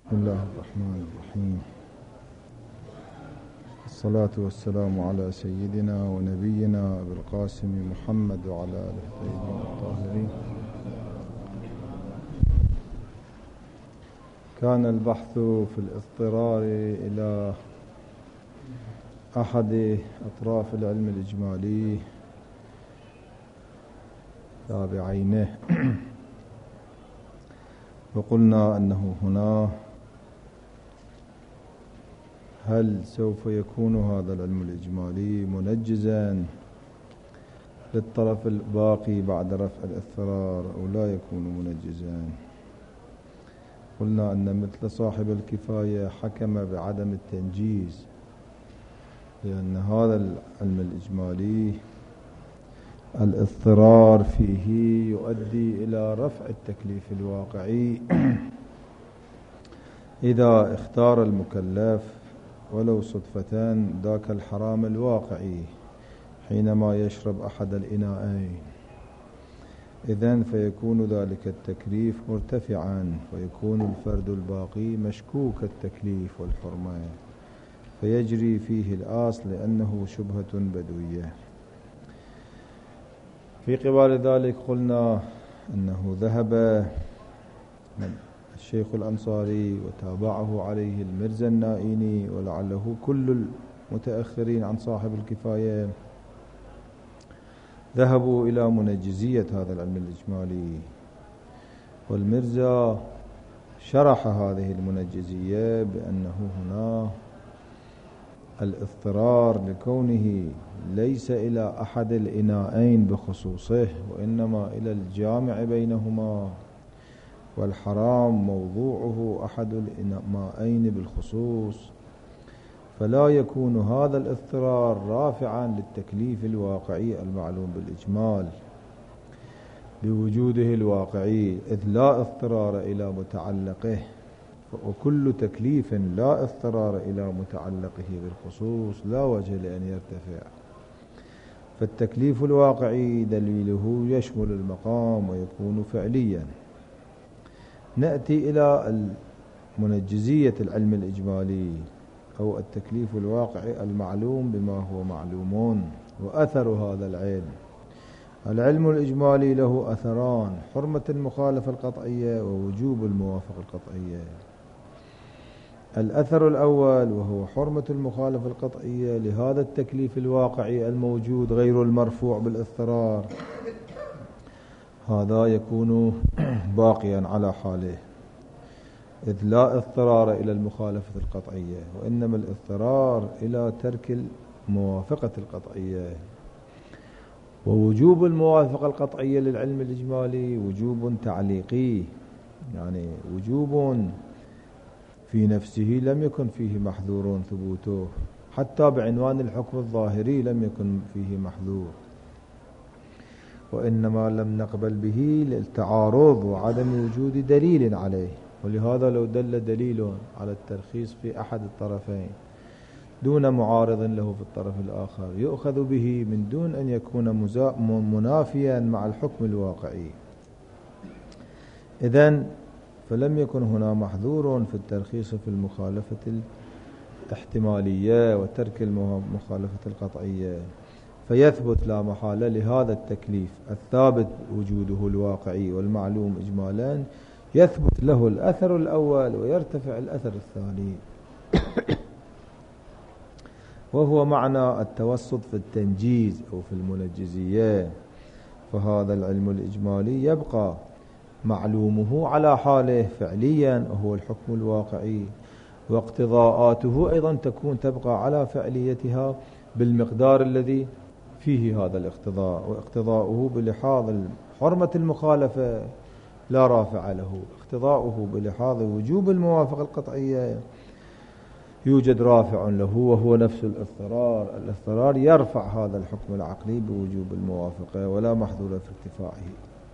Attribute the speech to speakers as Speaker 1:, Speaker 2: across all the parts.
Speaker 1: بسم الله الرحمن الرحيم. الصلاة والسلام على سيدنا ونبينا أبي القاسم محمد وعلى آله الطيبين الطاهرين. كان البحث في الاضطرار إلى أحد أطراف العلم الإجمالي تابعينه، وقلنا أنه هنا هل سوف يكون هذا العلم الإجمالي منجزا للطرف الباقي بعد رفع الاضطرار أو لا يكون منجزا؟ قلنا أن مثل صاحب الكفاية حكم بعدم التنجيز، لأن هذا العلم الإجمالي الاضطرار فيه يؤدي إلى رفع التكليف الواقعي إذا اختار المكلف ولو صدفة ذاك الحرام الواقعي حينما يشرب أحد الإناءين، إذن فيكون ذلك التكليف مرتفعا، ويكون الفرد الباقي مشكوك التكليف والحرمة، فيجري فيه الأصل لأنه شبهة بدوية. في قبال ذلك قلنا أنه ذهب الشيخ الأنصاري وتابعه عليه المرزا النائيني ولعله كل المتأخرين عن صاحب الكفاية ذهبوا إلى منجزية هذا العلم الإجمالي، والمرزا شرح هذه المنجزية بأنه هنا الاضطرار لكونه ليس إلى أحد الإناءين بخصوصه وإنما إلى الجامع بينهما، والحرام موضوعه أحد الإناءين بالخصوص، فلا يكون هذا الاضطرار رافعا للتكليف الواقعي المعلوم بالإجمال بوجوده الواقعي، إذ لا اضطرار إلى متعلقه، وكل تكليف لا اضطرار إلى متعلقه بالخصوص لا وجه لأن يرتفع، فالتكليف الواقعي دليله يشمل المقام ويكون فعليا. نأتي إلى منجزية العلم الإجمالي أو التكليف الواقعي المعلوم بما هو معلومون، وأثر هذا العلم الإجمالي له أثران: حرمة المخالفة القطعية ووجوب الموافقة القطعية. الأثر الأول وهو حرمة المخالفة القطعية لهذا التكليف الواقعي الموجود غير المرفوع بالاضطرار، هذا يكون باقيا على حاله، إذ لا اضطرار إلى المخالفة القطعية، وإنما الاضطرار إلى ترك الموافقة القطعية. ووجوب الموافقة القطعية للعلم الإجمالي وجوب تعليقي، يعني وجوب في نفسه لم يكن فيه محذور ثبوته، حتى بعنوان الحكم الظاهري لم يكن فيه محذور، وإنما لم نقبل به للتعارض وعدم وجود دليل عليه، ولهذا لو دل دليل على الترخيص في أحد الطرفين دون معارض له في الطرف الآخر يؤخذ به من دون أن يكون منافيا مع الحكم الواقعي. إذن فلم يكن هنا محذور في الترخيص في المخالفة الاحتمالية وترك المخالفة القطعية، فيثبت لا محالة لهذا التكليف الثابت وجوده الواقعي والمعلوم إجمالا، يثبت له الأثر الأول ويرتفع الأثر الثاني وهو معنى التوسط في التنجيز أو في المنجزية. فهذا العلم الإجمالي يبقى معلومه على حاله فعليا وهو الحكم الواقعي، واقتضاءاته أيضا تبقى على فعليتها بالمقدار الذي فيه هذا الاقتضاء، واقتضاؤه بلحاظ حرمة المخالفة لا رافع له، اقتضاؤه بلحاظ وجوب الموافقة القطعية يوجد رافع له وهو نفس الاضطرار يرفع هذا الحكم العقلي بوجوب الموافقة ولا محذور في ارتفاعه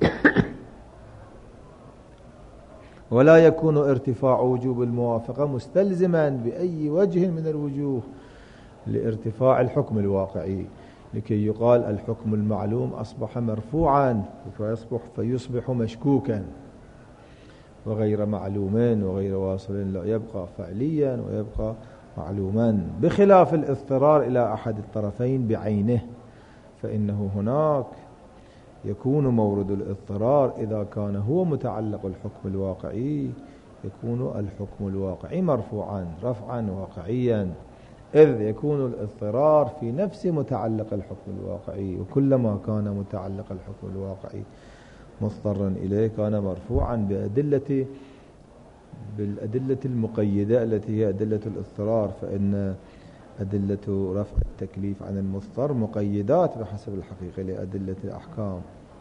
Speaker 1: ولا يكون ارتفاع وجوب الموافقة مستلزما بأي وجه من الوجوه لارتفاع الحكم الواقعي، لكي يقال الحكم المعلوم أصبح مرفوعا فيصبح مشكوكا، وغير معلوم وغير واصل لا يبقى فعليا ويبقى معلوما، بخلاف الاضطرار إلى أحد الطرفين بعينه، فإنه هناك يكون مورد الاضطرار إذا كان هو متعلق الحكم الواقعي، يكون الحكم الواقعي مرفوعا رفعا واقعيا، إذ يكون الاضطرار في نفس متعلق الحكم الواقعي، وكلما كان متعلق الحكم الواقعي مضطرا إليه كان مرفوعا بالأدلة المقيدة التي هي أدلة الاضطرار، فإن أدلة رفع التكليف عن المضطر مقيدات بحسب الحقيقة لأدلة الأحكام.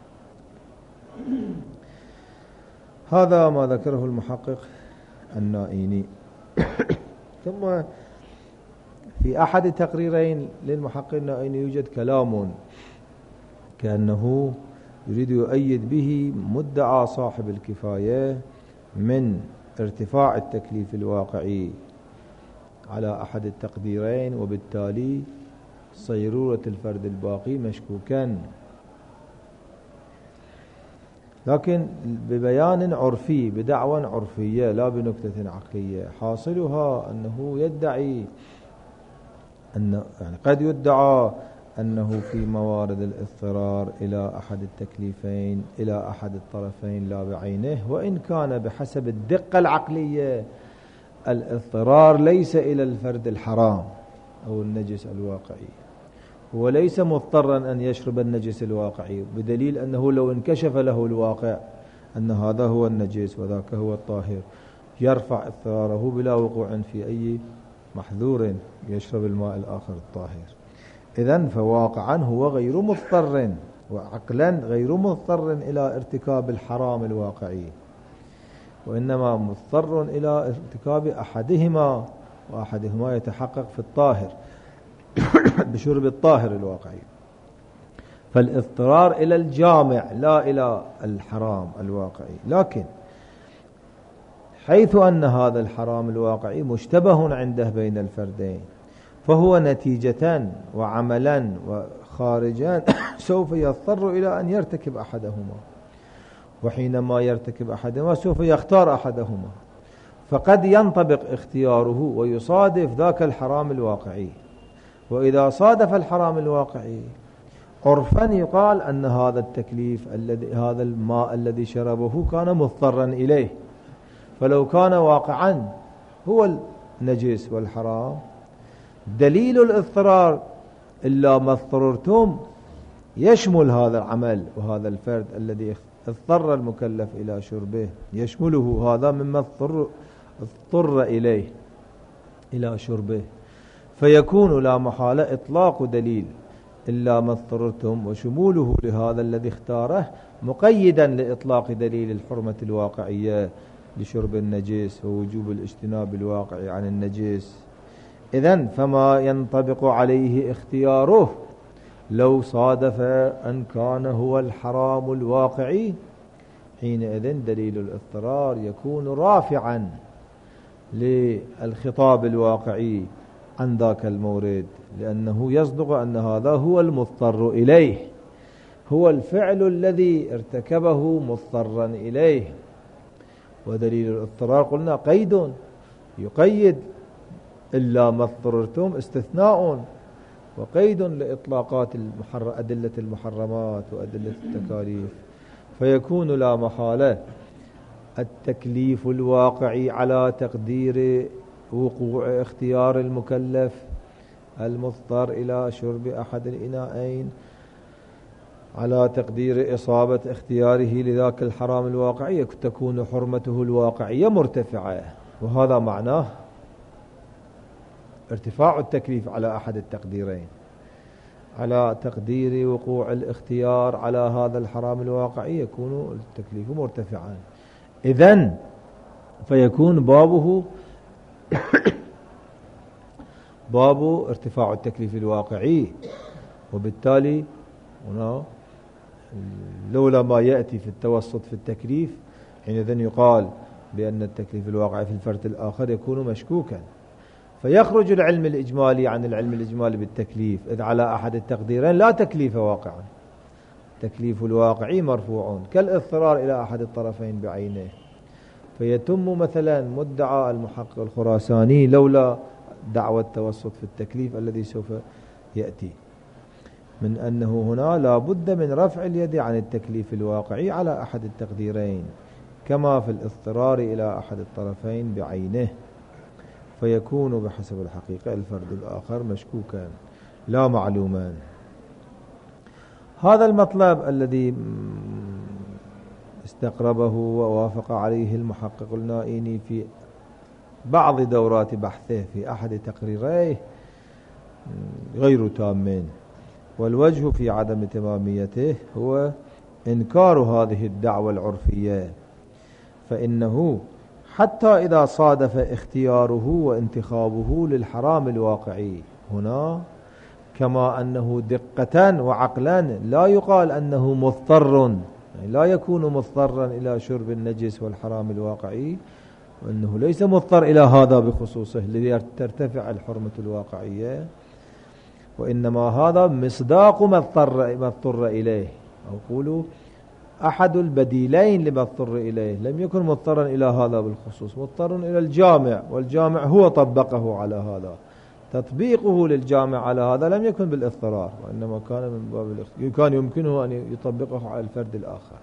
Speaker 1: هذا ما ذكره المحقق النائيني. ثم في أحد تقريرين للمحقق النائيني يوجد كلام كأنه يريد يؤيد به مدعى صاحب الكفاية من ارتفاع التكليف الواقعي على أحد التقديرين، وبالتالي صيرورة الفرد الباقي مشكوكا، لكن ببيان عرفي بدعوى عرفية لا بنكتة عقلية. حاصلها أنه يدعي يعني قد يدعى أنه في موارد الاضطرار إلى أحد التكليفين إلى أحد الطرفين لا بعينه، وإن كان بحسب الدقة العقلية الاضطرار ليس إلى الفرد الحرام أو النجس الواقعي، هو ليس مضطرا أن يشرب النجس الواقعي، بدليل أنه لو انكشف له الواقع أن هذا هو النجس وذاك هو الطاهر يرفع اضطراره بلا وقوع في أي محذور يشرب الماء الآخر الطاهر. إذن فواقعا هو غير مضطر، وعقلا غير مضطر إلى ارتكاب الحرام الواقعي، وإنما مضطر إلى ارتكاب أحدهما، وأحدهما يتحقق في الطاهر بشرب الطاهر الواقعي. فالاضطرار إلى الجامع لا إلى الحرام الواقعي، لكن حيث أن هذا الحرام الواقعي مشتبه عنده بين الفردين، فهو نتيجة وعملا وخارجا سوف يضطر إلى أن يرتكب أحدهما، وحينما يرتكب أحدهما سوف يختار أحدهما، فقد ينطبق اختياره ويصادف ذاك الحرام الواقعي. وإذا صادف الحرام الواقعي عرفا يقال أن هذا التكليف هذا الماء الذي شربه كان مضطرا إليه، فلو كان واقعا هو النجس والحرام دليل الاضطرار إلا ما اضطررتم يشمل هذا العمل وهذا الفرد الذي اضطر المكلف إلى شربه، يشمله هذا مما اضطر إليه إلى شربه، فيكون لا محالة إطلاق دليل إلا ما اضطررتم وشموله لهذا الذي اختاره مقيدا لإطلاق دليل الحرمة الواقعية لشرب النجس ووجوب الاجتناب الواقعي عن النجس. إذن فما ينطبق عليه اختياره لو صادف أن كان هو الحرام الواقعي، حينئذ دليل الاضطرار يكون رافعا للخطاب الواقعي عن ذاك المورد، لأنه يصدق أن هذا هو المضطر إليه، هو الفعل الذي ارتكبه مضطرا إليه. ودليل الاضطرار قلنا قيد يقيد إلا ما اضطررتم استثناء وقيد لإطلاقات أدلة المحرمات وأدلة التكاليف، فيكون لا محالة التكليف الواقعي على تقدير وقوع اختيار المكلف المضطر إلى شرب أحد الإناءين على تقدير إصابة اختياره لذاك الحرام الواقعي، تكون حرمته الواقعية مرتفعة، وهذا معناه ارتفاع التكليف على أحد التقديرين، على تقدير وقوع الاختيار على هذا الحرام الواقعي يكون التكليف مرتفعا. إذن فيكون بابه باب ارتفاع التكليف الواقعي، وبالتالي هنا لولا ما يأتي في التوسط في التكليف حينئذ يقال بأن التكليف الواقعي في الفرد الآخر يكون مشكوكا، فيخرج العلم الإجمالي عن العلم الإجمالي بالتكليف، إذ على أحد التقديرين لا تكليف واقعا، تكليف الواقعي مرفوع كالاضطرار إلى أحد الطرفين بعينه، فيتم مثلا مدعى المحقق الخراساني لولا دعوى التوسط في التكليف الذي سوف يأتي، من أنه هنا لا بد من رفع اليد عن التكليف الواقعي على أحد التقديرين، كما في الاضطرار إلى أحد الطرفين بعينه، فيكون بحسب الحقيقة الفرد الآخر مشكوكا لا معلوما. هذا المطلب الذي استقربه ووافق عليه المحقق النائيني في بعض دورات بحثه في أحد تقريريه غير تام، والوجه في عدم تماميته هو إنكار هذه الدعوة العرفية، فإنه حتى إذا صادف اختياره وانتخابه للحرام الواقعي هنا، كما أنه دقة وعقلا لا يقال أنه مضطر، يعني لا يكون مضطرا إلى شرب النجس والحرام الواقعي، وأنه ليس مضطر إلى هذا بخصوصه لترتفع الحرمة الواقعية، وإنما هذا مصداق ما اضطر إليه، أو قولوا أحد البديلين لما اضطر إليه. لم يكن مضطرا إلى هذا بالخصوص، مضطر إلى الجامع، والجامع هو طبقه على هذا، تطبيقه للجامع على هذا لم يكن بالاضطرار، وإنما كان من باب كان يمكنه أن يطبقه على الفرد الآخر.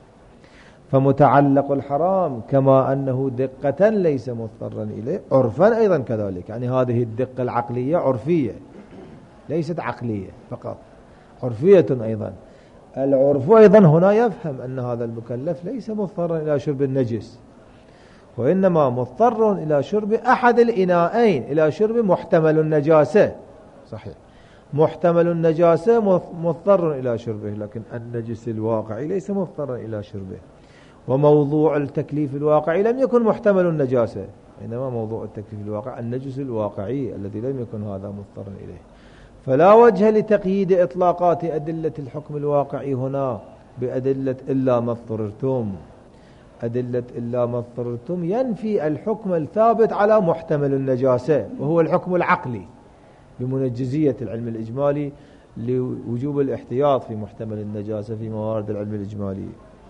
Speaker 1: فمتعلق الحرام كما أنه دقة ليس مضطرا إليه، عرفا أيضا كذلك، يعني هذه الدقة العقلية عرفية ليست عقلية فقط، عرفية أيضا. العرف أيضا هنا يفهم أن هذا المكلف ليس مضطرا إلى شرب النجس، وإنما مضطر إلى شرب أحد الإناءين، إلى شرب محتمل النجاسة. صحيح، محتمل النجاسة مضطر إلى شربه، لكن النجس الواقعي ليس مضطرا إلى شربه. وموضوع التكليف الواقعي لم يكن محتمل النجاسة، إنما موضوع التكليف الواقعي النجس الواقعي الذي لم يكن هذا مضطرا إليه. فلا وجه لتقييد إطلاقات أدلة الحكم الواقعي هنا بأدلة إلا ما اضطررتم. أدلة إلا ما اضطررتم ينفي الحكم الثابت على محتمل النجاسة، وهو الحكم العقلي بمنجزية العلم الإجمالي لوجوب الاحتياط في محتمل النجاسة في موارد العلم الإجمالي.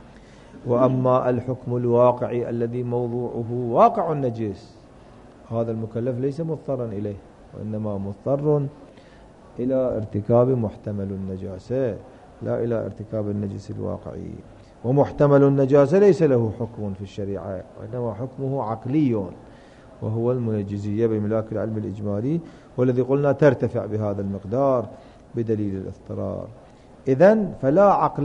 Speaker 1: وأما الحكم الواقعي الذي موضوعه واقع النجس، هذا المكلف ليس مضطرا إليه، وإنما مضطر إلى ارتكاب محتمل النجاسة لا إلى ارتكاب النجس الواقعي. ومحتمل النجاسة ليس له حكم في الشريعة، وإنما حكمه عقلي، وهو المنجزية بملاك العلم الإجمالي، والذي قلنا ترتفع بهذا المقدار بدليل الاضطرار. إذن فلا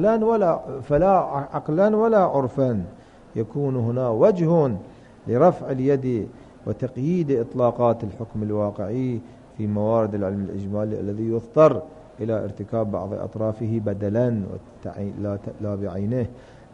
Speaker 1: عقلا ولا عرفا يكون هنا وجه لرفع اليد وتقييد إطلاقات الحكم الواقعي في موارد العلم الإجمالي الذي يضطر إلى ارتكاب بعض أطرافه بدلا لا بعينه.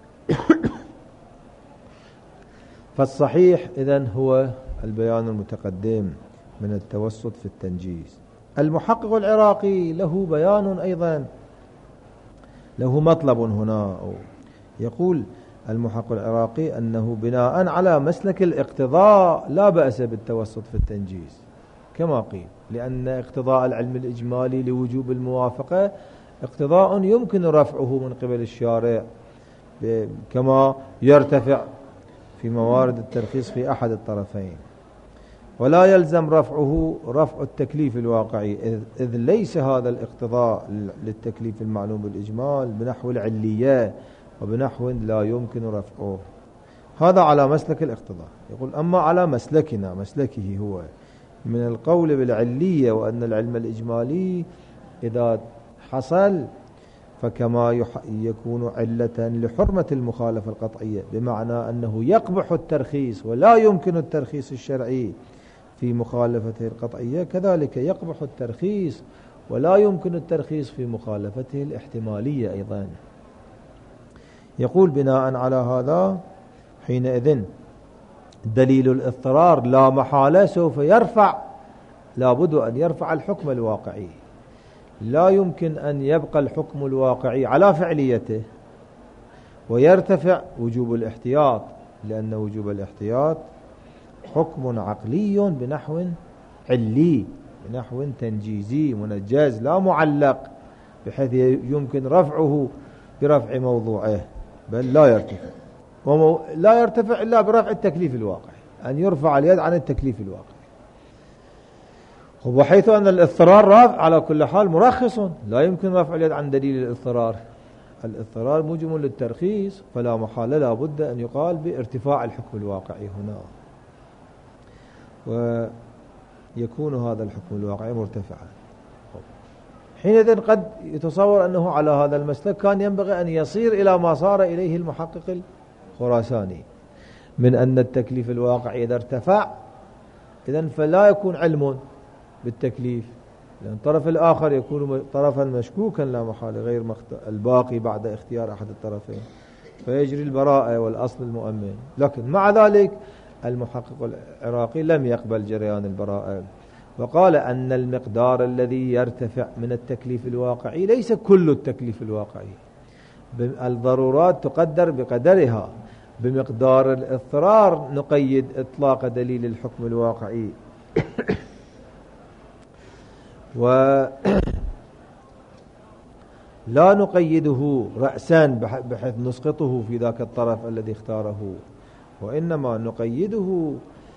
Speaker 1: فالصحيح إذن هو البيان المتقدم من التوسط في التنجيز. المحقق العراقي له بيان أيضا، له مطلب هنا. يقول المحقق العراقي أنه بناء على مسلك الاقتضاء لا بأس بالتوسط في التنجيز كما قيل، لأن اقتضاء العلم الإجمالي لوجوب الموافقة اقتضاء يمكن رفعه من قبل الشارع كما يرتفع في موارد الترخيص في أحد الطرفين، ولا يلزم رفعه رفع التكليف الواقعي، إذ ليس هذا الاقتضاء للتكليف المعلوم بالإجمال بنحو العلية وبنحو لا يمكن رفعه. هذا على مسلك الاقتضاء. يقول أما على مسلكنا، مسلكه هو من القول بالعلية، وأن العلم الإجمالي إذا حصل فكما يكون علة لحرمة المخالفة القطعية، بمعنى أنه يقبح الترخيص ولا يمكن الترخيص الشرعي في مخالفته القطعية، كذلك يقبح الترخيص ولا يمكن الترخيص في مخالفته الاحتمالية أيضا. يقول بناء على هذا حينئذ دليل الاضطرار لا محالة سوف يرفع، لابد أن يرفع الحكم الواقعي، لا يمكن أن يبقى الحكم الواقعي على فعليته ويرتفع وجوب الاحتياط، لأن وجوب الاحتياط حكم عقلي بنحو علي، بنحو تنجيزي منجز لا معلق بحيث يمكن رفعه برفع موضوعه، بل لا يرتفع. لا يرتفع إلا برفع التكليف الواقعي، أن يرفع اليد عن التكليف الواقعي. وحيث أن الاضطرار رافع على كل حال مرخص، لا يمكن رفع اليد عن دليل الاضطرار. الاضطرار موجب للترخيص، فلا محالة لا بد أن يقال بارتفاع الحكم الواقعي هنا، ويكون هذا الحكم الواقعي مرتفعا. حينئذ قد يتصور أنه على هذا المسلك كان ينبغي أن يصير إلى ما صار إليه المحقق الخراساني من أن التكليف الواقعي إذا ارتفع إذن فلا يكون علم بالتكليف، لأن الطرف الآخر يكون طرفا مشكوكا لا محالة غير الباقي بعد اختيار أحد الطرفين، فيجري البراءة والأصل المؤمن. لكن مع ذلك المحقق العراقي لم يقبل جريان البراءة، وقال أن المقدار الذي يرتفع من التكليف الواقعي ليس كل التكليف الواقعي، الضرورات تقدر بقدرها، بمقدار الاضطرار نقيد إطلاق دليل الحكم الواقعي ولا نقيده رأسا بحيث نسقطه في ذاك الطرف الذي اختاره، وإنما نقيده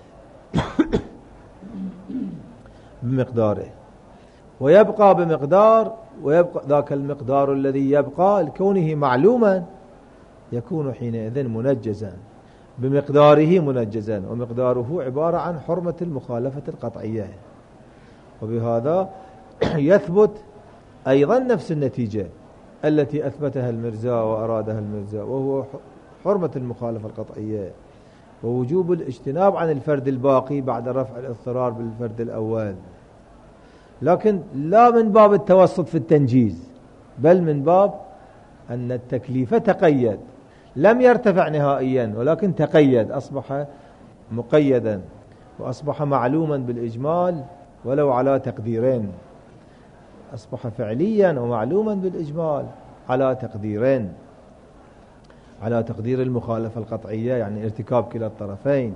Speaker 1: بمقداره، ويبقى بمقدار، ويبقى ذاك المقدار الذي يبقى لكونه معلوما يكون حينئذ منجزا، بمقداره منجزا، ومقداره عبارة عن حرمة المخالفة القطعية. وبهذا يثبت أيضا نفس النتيجة التي أثبتها المرزا وأرادها المرزا، وهو حرمة المخالفة القطعية ووجوب الاجتناب عن الفرد الباقي بعد رفع الاضطرار بالفرد الأول، لكن لا من باب التوسط في التنجيز، بل من باب أن التكليف تقيد، لم يرتفع نهائيا ولكن تقيد، أصبح مقيدا وأصبح معلوما بالإجمال ولو على تقديرين، أصبح فعليا ومعلوما بالإجمال على تقديرين، على تقدير المخالفة القطعية يعني ارتكاب كلا الطرفين.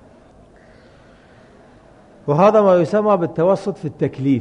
Speaker 1: وهذا ما يسمى بالتوسط في التكليف.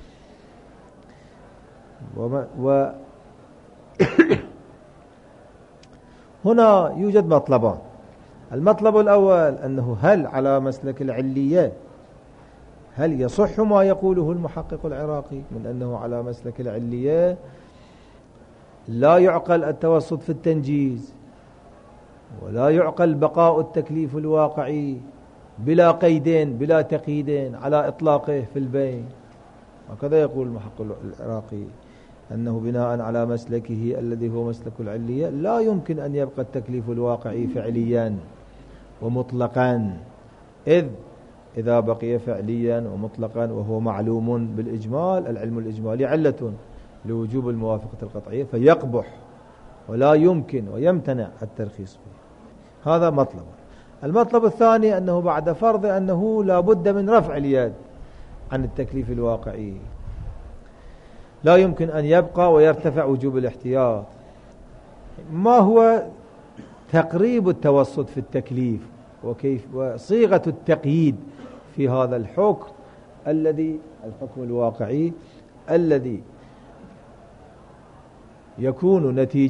Speaker 1: هنا يوجد مطلبان. المطلب الأول أنه هل على مسلك العلية، هل يصح ما يقوله المحقق العراقي من أنه على مسلك العلية لا يعقل التوسط في التنجيز ولا يعقل بقاء التكليف الواقعي بلا قيدين بلا تقييدين على إطلاقه في البين؟ هكذا يقول المحقق العراقي، أنه بناء على مسلكه الذي هو مسلك العلية لا يمكن أن يبقى التكليف الواقعي فعليا ومطلقا، إذا بقي فعليا ومطلقا وهو معلوم بالإجمال، العلم الإجمالي علة لوجوب الموافقة القطعية، فيقبح ولا يمكن ويمتنع الترخيص فيه. هذا مطلب. المطلب الثاني أنه بعد فرض أنه لا بد من رفع اليد عن التكليف الواقعي، لا يمكن أن يبقى ويرتفع وجوب الاحتياط. ما هو تقريب التوسط في التكليف وكيف وصيغة التقييد في هذا الحكم الحكم الواقعي الذي يكون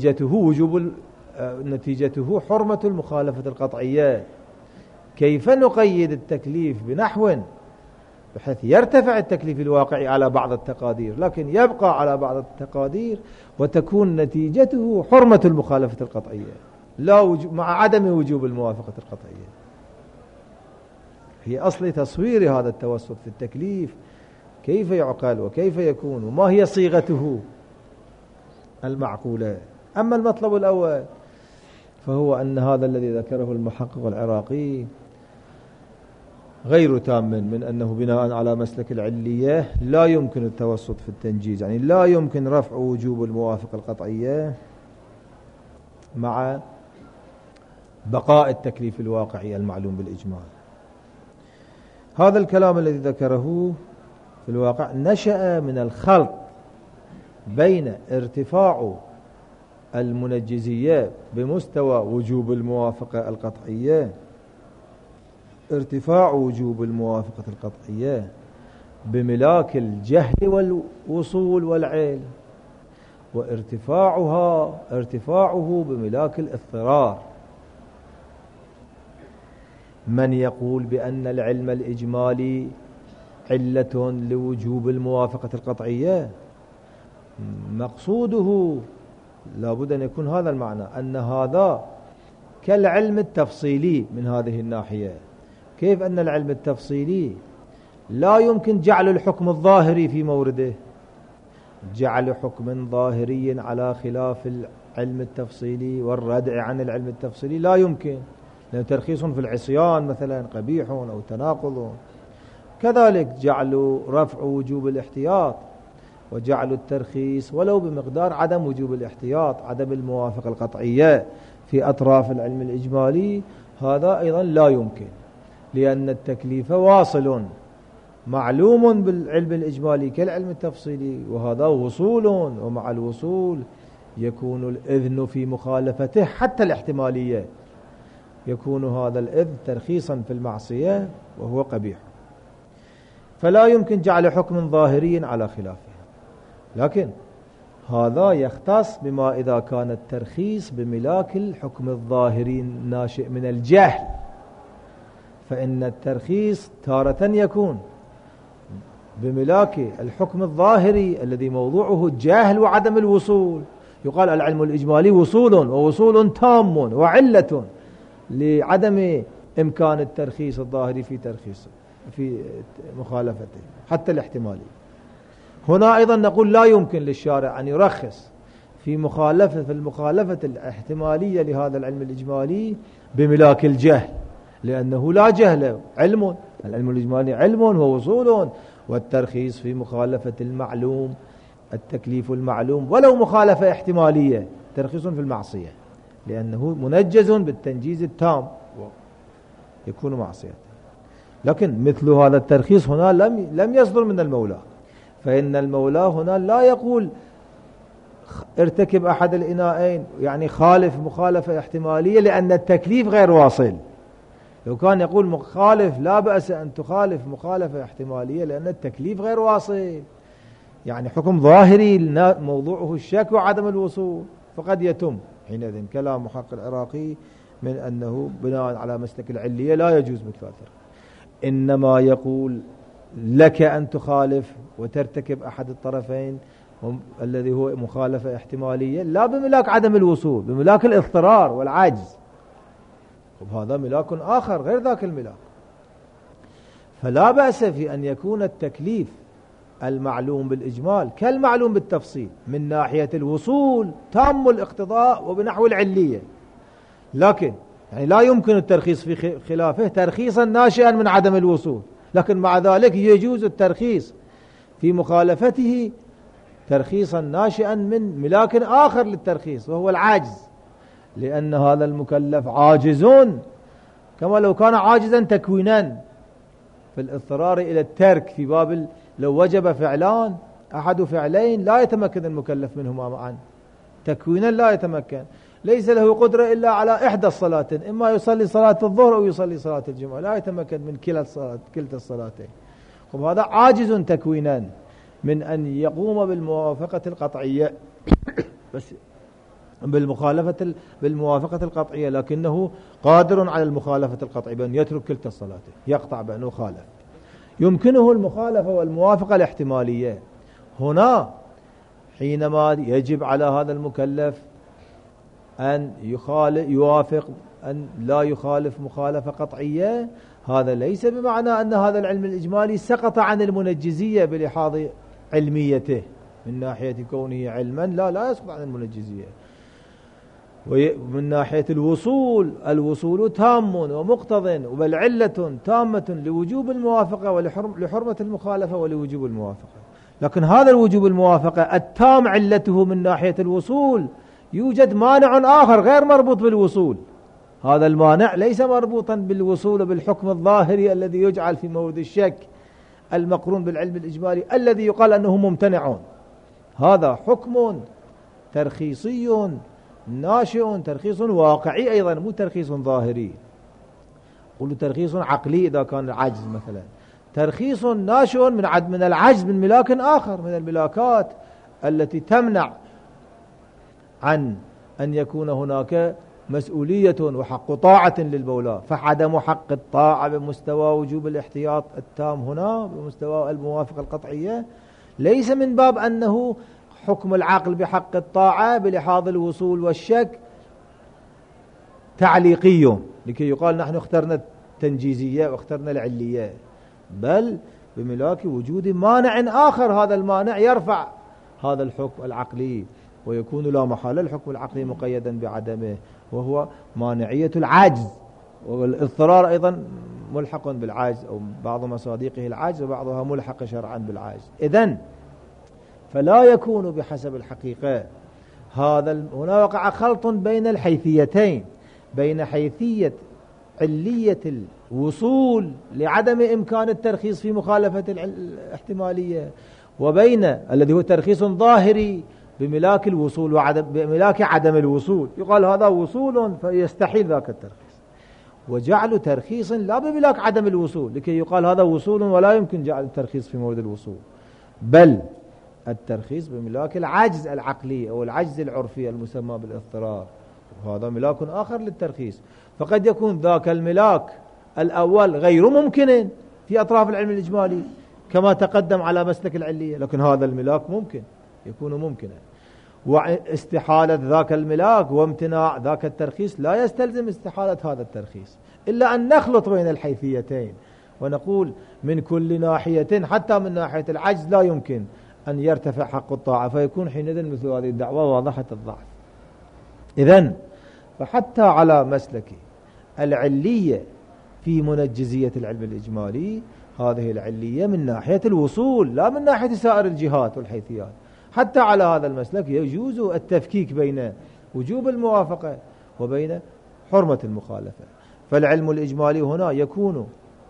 Speaker 1: نتيجته حرمة المخالفة القطعية؟ كيف نقيد التكليف بنحو بحيث يرتفع التكليف الواقعي على بعض التقادير لكن يبقى على بعض التقادير وتكون نتيجته حرمة المخالفة القطعية مع عدم وجوب الموافقة القطعية؟ هي أصل تصوير هذا التوسط في التكليف، كيف يعقل وكيف يكون وما هي صيغته المعقولة. أما المطلب الأول فهو أن هذا الذي ذكره المحقق العراقي غير تام من أنه بناء على مسلك العلية لا يمكن التوسط في التنجيز، يعني لا يمكن رفع وجوب الموافقة القطعية مع بقاء التكليف الواقعي المعلوم بالإجمال. هذا الكلام الذي ذكره في الواقع نشأ من الخلط بين ارتفاع المنجزية بمستوى وجوب الموافقة القطعية، ارتفاع وجوب الموافقة القطعية بملاك الجهل والوصول والعلم، وارتفاعه بملاك الاضطرار من يقول بأن العلم الإجمالي علة لوجوب الموافقة القطعية، مقصوده لابد أن يكون هذا المعنى، أن هذا كالعلم التفصيلي من هذه الناحية. كيف أن العلم التفصيلي لا يمكن جعل الحكم الظاهري في مورده، جعل حكم ظاهري على خلاف العلم التفصيلي والردع عن العلم التفصيلي لا يمكن، لأن ترخيص في العصيان مثلا قبيح أو تناقض. كذلك جعل رفع وجوب الاحتياط وجعل الترخيص ولو بمقدار عدم وجوب الاحتياط، عدم الموافقة القطعية في أطراف العلم الإجمالي، هذا أيضا لا يمكن، لأن التكليف واصل معلوم بالعلم الإجمالي كالعلم التفصيلي، وهذا وصول، ومع الوصول يكون الإذن في مخالفته حتى الاحتمالية، يكون هذا الإذن ترخيصا في المعصية وهو قبيح، فلا يمكن جعل حكم ظاهري على خلافه. لكن هذا يختص بما إذا كان الترخيص بملاك الحكم الظاهري ناشئ من الجهل، فإن الترخيص تارة يكون بملاك الحكم الظاهري الذي موضوعه الجهل وعدم الوصول. يقال العلم الإجمالي وصول، ووصول تام وعلة لعدم إمكان الترخيص الظاهري في ترخيصه في مخالفته حتى الاحتمالي. هنا أيضا نقول لا يمكن للشارع أن يرخص في المخالفة الاحتمالية لهذا العلم الإجمالي بملاك الجهل، لأنه لا جهل، علم، العلم الإجمالي علم ووصول، والترخيص في مخالفة المعلوم، التكليف المعلوم ولو مخالفة احتمالية، ترخيص في المعصية، لأنه منجز بالتنجيز التام يكون معصية. لكن مثل هذا الترخيص هنا لم يصدر من المولى، فإن المولى هنا لا يقول ارتكب أحد الإناءين، يعني خالف مخالفة احتمالية لأن التكليف غير واصل. لو كان يقول مخالف لا بأس أن تخالف مخالفة احتمالية لأن التكليف غير واصل، يعني حكم ظاهري موضوعه الشك وعدم الوصول، فقد يتم حينئذ كلام محقق العراقي من أنه بناء على مسلك العلية لا يجوز مثل هذا. إنما يقول لك أن تخالف وترتكب أحد الطرفين الذي هو مخالفة احتمالية لا بملاك عدم الوصول، بملاك الاضطرار والعجز، وهذا ملاك آخر غير ذاك الملاك. فلا بأس في أن يكون التكليف المعلوم بالإجمال كالمعلوم بالتفصيل من ناحية الوصول تام الاقتضاء وبنحو العلية، لكن يعني لا يمكن الترخيص في خلافه ترخيصا ناشئا من عدم الوصول، لكن مع ذلك يجوز الترخيص في مخالفته ترخيصا ناشئا من ملاك آخر للترخيص وهو العجز، لأن هذا المكلف عاجز، كما لو كان عاجزا تكوينا في الاضطرار إلى الترك في باب لو وجب فعلان أحد فعلين لا يتمكن المكلف منهما معا، تكوينا لا يتمكن، ليس له قدرة إلا على إحدى الصلاتين، إما يصلي صلاة الظهر أو يصلي صلاة الجمعة، لا يتمكن من كلتا الصلاتين، وهذا عاجز تكوينا من أن يقوم بالموافقة القطعية بس بالموافقة القطعية، لكنه قادر على المخالفة القطعية بأن يترك كلتا الصلاتين، يقطع بأنه خالف، يمكنه المخالفة والموافقة الاحتمالية. هنا حينما يجب على هذا المكلف أن يوافق أن لا يخالف مخالفة قطعية، هذا ليس بمعنى أن هذا العلم الإجمالي سقط عن المنجزية بلحاظ علميته من ناحية كونه علما، لا يسقط عن المنجزية. ومن ناحية الوصول تام ومقتض بل علة تامة لوجوب الموافقة ولحرمة المخالفة ولوجوب الموافقة. لكن هذا الوجوب الموافقة التام علته من ناحية الوصول، يوجد مانع آخر غير مربوط بالوصول، هذا المانع ليس مربوطا بالوصول بالحكم الظاهري الذي يجعل في مورد الشك المقرون بالعلم الإجمالي الذي يقال أنه ممتنع، هذا حكم ترخيصي ناشئ، ترخيص واقعي أيضا، مو ترخيص ظاهري، قل ترخيص عقلي إذا كان العجز مثلا، ترخيص ناشئ من العجز من ملاك آخر، من الملاكات التي تمنع عن أن يكون هناك مسؤولية وحق طاعة للمولى، فعدم حق الطاعة بمستوى وجوب الاحتياط التام هنا بمستوى الموافقة القطعية ليس من باب أنه حكم العقل بحق الطاعة بلحاظ الوصول والشك تعليقي لكي يقال نحن اخترنا التنجيزية واخترنا العلية، بل بملاك وجود مانع آخر، هذا المانع يرفع هذا الحكم العقلي ويكون لا محالة الحكم العقلي مقيدا بعدمه، وهو مانعية العجز، والاضطرار أيضا ملحق بالعجز أو بعض مصادقه العجز وبعضها ملحق شرعا بالعجز. إذن فلا يكون بحسب الحقيقة هنا وقع خلط بين الحيثيتين، بين حيثية علية الوصول لعدم إمكان الترخيص في مخالفة الاحتمالية، وبين الذي هو ترخيص ظاهري بملاك الوصول بملاك عدم الوصول، يقال هذا وصول فيستحيل ذاك الترخيص، وجعل ترخيص لا بملاك عدم الوصول لكي يقال هذا وصول ولا يمكن جعل الترخيص في مورد الوصول، بل الترخيص بملاك العجز العقلي أو العجز العرفي المسمى بالاضطرار، وهذا ملاك آخر للترخيص. فقد يكون ذاك الملاك الأول غير ممكن في أطراف العلم الإجمالي كما تقدم على مسلك العلية، لكن هذا الملاك ممكن يكون ممكنا، واستحالة ذاك الملاك وامتناع ذاك الترخيص لا يستلزم استحالة هذا الترخيص، إلا أن نخلط بين الحيثيتين ونقول من كل ناحية حتى من ناحية العجز لا يمكن أن يرتفع حق الطاعة، فيكون حينئذ مثل هذه الدعوة واضحة الضعف. إذن فحتى على مسلك العلية في منجزية العلم الإجمالي، هذه العلية من ناحية الوصول لا من ناحية سائر الجهات والحيثيات، حتى على هذا المسلك يجوز التفكيك بين وجوب الموافقة وبين حرمة المخالفة. فالعلم الإجمالي هنا يكون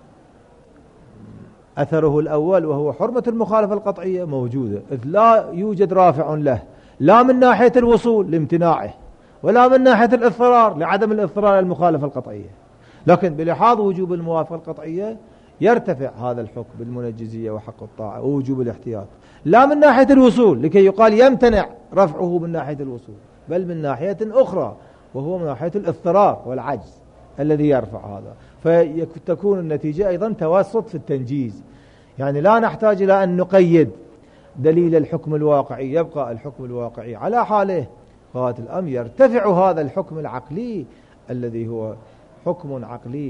Speaker 1: أثره الأول وهو حرمة المخالفة القطعية موجودة، إذ لا يوجد رافع له لا من ناحية الوصول لامتناعه ولا من ناحية الإضطرار لعدم الإضطرار المخالفة القطعية، لكن بلحاظ وجوب الموافقة القطعية يرتفع هذا الحكم بالمنجزية وحق الطاعة ووجوب الاحتياط، لا من ناحية الوصول لكي يقال يمتنع رفعه من ناحية الوصول، بل من ناحية أخرى وهو من ناحية الاضطرار والعجز الذي يرفع هذا، فتكون النتيجة أيضا توسط في التنجيز، يعني لا نحتاج إلى أن نقيد دليل الحكم الواقعي، يبقى الحكم الواقعي على حاله غاية الأمر يرتفع هذا الحكم العقلي الذي هو حكم عقلي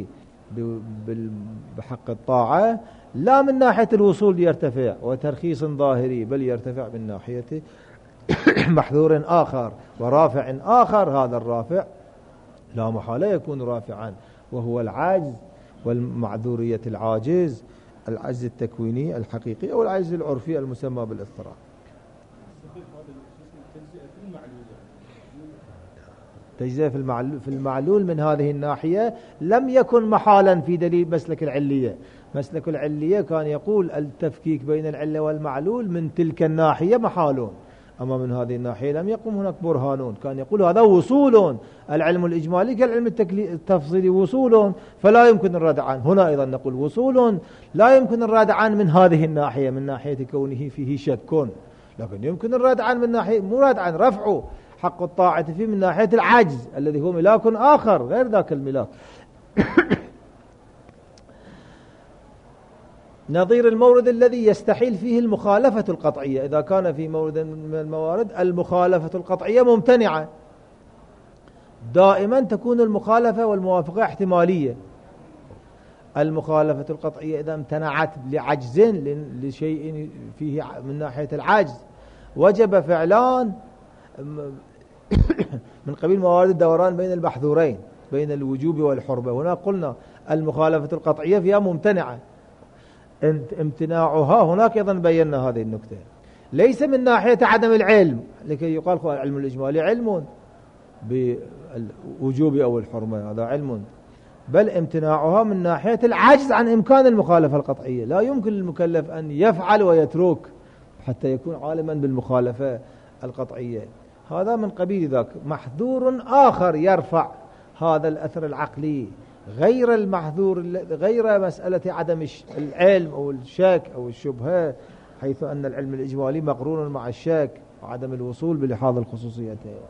Speaker 1: بحق الطاعة لا من ناحية الوصول يرتفع وترخيص ظاهري، بل يرتفع من ناحية محذور آخر ورافع آخر، هذا الرافع لا محالة يكون رافعا وهو العجز والمعذورية العاجز، العجز التكويني الحقيقي أو العجز العرفي المسمى بالاضطرار. تجزئة في المعلول من هذه الناحية لم يكن محالا في دليل مسلك العلية. مسلك العلية كان يقول التفكيك بين العلة والمعلول من تلك الناحية محال، أما من هذه الناحية لم يقم هناك برهانون، كان يقول هذا وصول، العلم الإجمالي كالعلم التفصيلي وصول فلا يمكن الرد عنه. هنا أيضا نقول وصول لا يمكن الرد عنه من هذه الناحية من ناحية كونه فيه شك، لكن يمكن الرد عنه من ناحية مراد عن رفعه حق الطاعة فيه من ناحية العجز الذي هو ملاك آخر غير ذاك الملاك. نظير المورد الذي يستحيل فيه المخالفة القطعية، إذا كان في مورد من الموارد المخالفة القطعية ممتنعة، دائما تكون المخالفة والموافقة احتمالية. المخالفة القطعية إذا امتنعت لعجز لشيء فيه من ناحية العجز وجب فعلان من قبيل موارد الدوران بين المحذورين بين الوجوب والحرمة. هنا قلنا المخالفة القطعية فيها ممتنعة، امتناعها هناك أيضا بينا هذه النكتة ليس من ناحية عدم العلم لكي يقال العلم الإجمالي علم بالوجوب أو الحرمة، هذا علم، بل امتناعها من ناحية العجز عن إمكان المخالفة القطعية. لا يمكن للمكلف أن يفعل ويترك حتى يكون عالما بالمخالفة القطعية، هذا من قبيل ذاك. محذور آخر يرفع هذا الأثر العقلي غير المحذور، غير مسألة عدم العلم أو الشك أو الشبهة، حيث أن العلم الإجمالي مقرون مع الشك وعدم الوصول بلحاظ الخصوصيتين.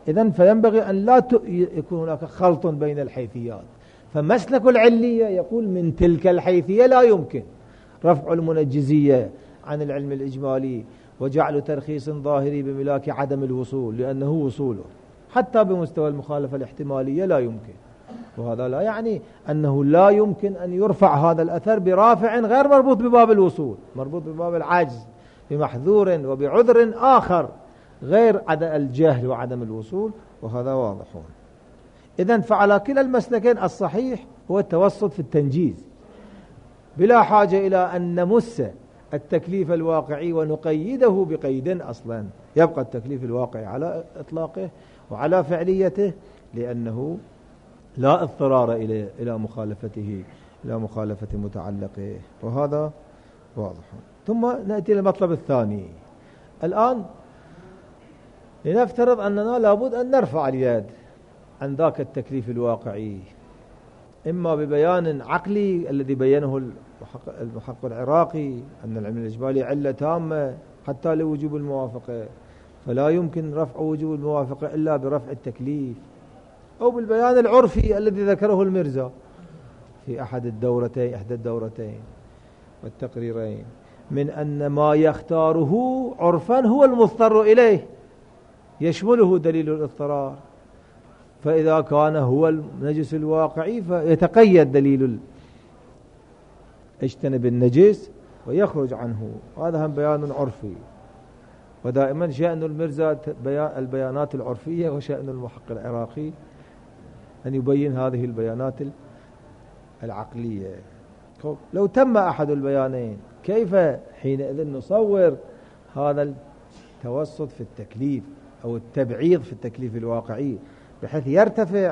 Speaker 1: إذن فينبغي أن لا يكون هناك خلط بين الحيثيات. فمسلك العلية يقول من تلك الحيثية لا يمكن رفع المنجزية عن العلم الإجمالي وجعل ترخيص ظاهري بملاك عدم الوصول، لأنه وصوله حتى بمستوى المخالفة الاحتمالية لا يمكن. وهذا لا يعني أنه لا يمكن أن يرفع هذا الأثر برافع غير مربوط بباب الوصول، مربوط بباب العجز بمحذور وبعذر آخر غير الجهل وعدم الوصول، وهذا واضح. إذن فعلى كلا المسلكين الصحيح هو التوسط في التنجيز، بلا حاجة إلى أن نمس التكليف الواقعي ونقيده بقيد أصلا، يبقى التكليف الواقعي على إطلاقه وعلى فعليته، لأنه لا اضطرار إلى مخالفته، إلى مخالفة متعلقه، وهذا واضح. ثم نأتي للمطلب الثاني. الآن لنفترض أننا لابد أن نرفع اليد عن ذاك التكليف الواقعي، إما ببيان عقلي الذي بينه المحقق العراقي أن العلم الإجمالي علة تامة حتى لوجوب الموافقة، فلا يمكن رفع وجوب الموافقة إلا برفع التكليف، أو بالبيان العرفي الذي ذكره المرزا في إحدى الدورتين والتقريرين، من أن ما يختاره عرفا هو المضطر إليه يشمله دليل الاضطرار، فإذا كان هو النجس الواقعي فيتقيد دليل اجتنب النجس ويخرج عنه. هذا هم بيان عرفي، ودائما شأن المرزا البيانات العرفية، وشأن المحقق العراقي أن يبين هذه البيانات العقلية. لو تم أحد البيانين كيف حينئذ نصور هذا التوسط في التكليف أو التبعيض في التكليف الواقعي بحيث يرتفع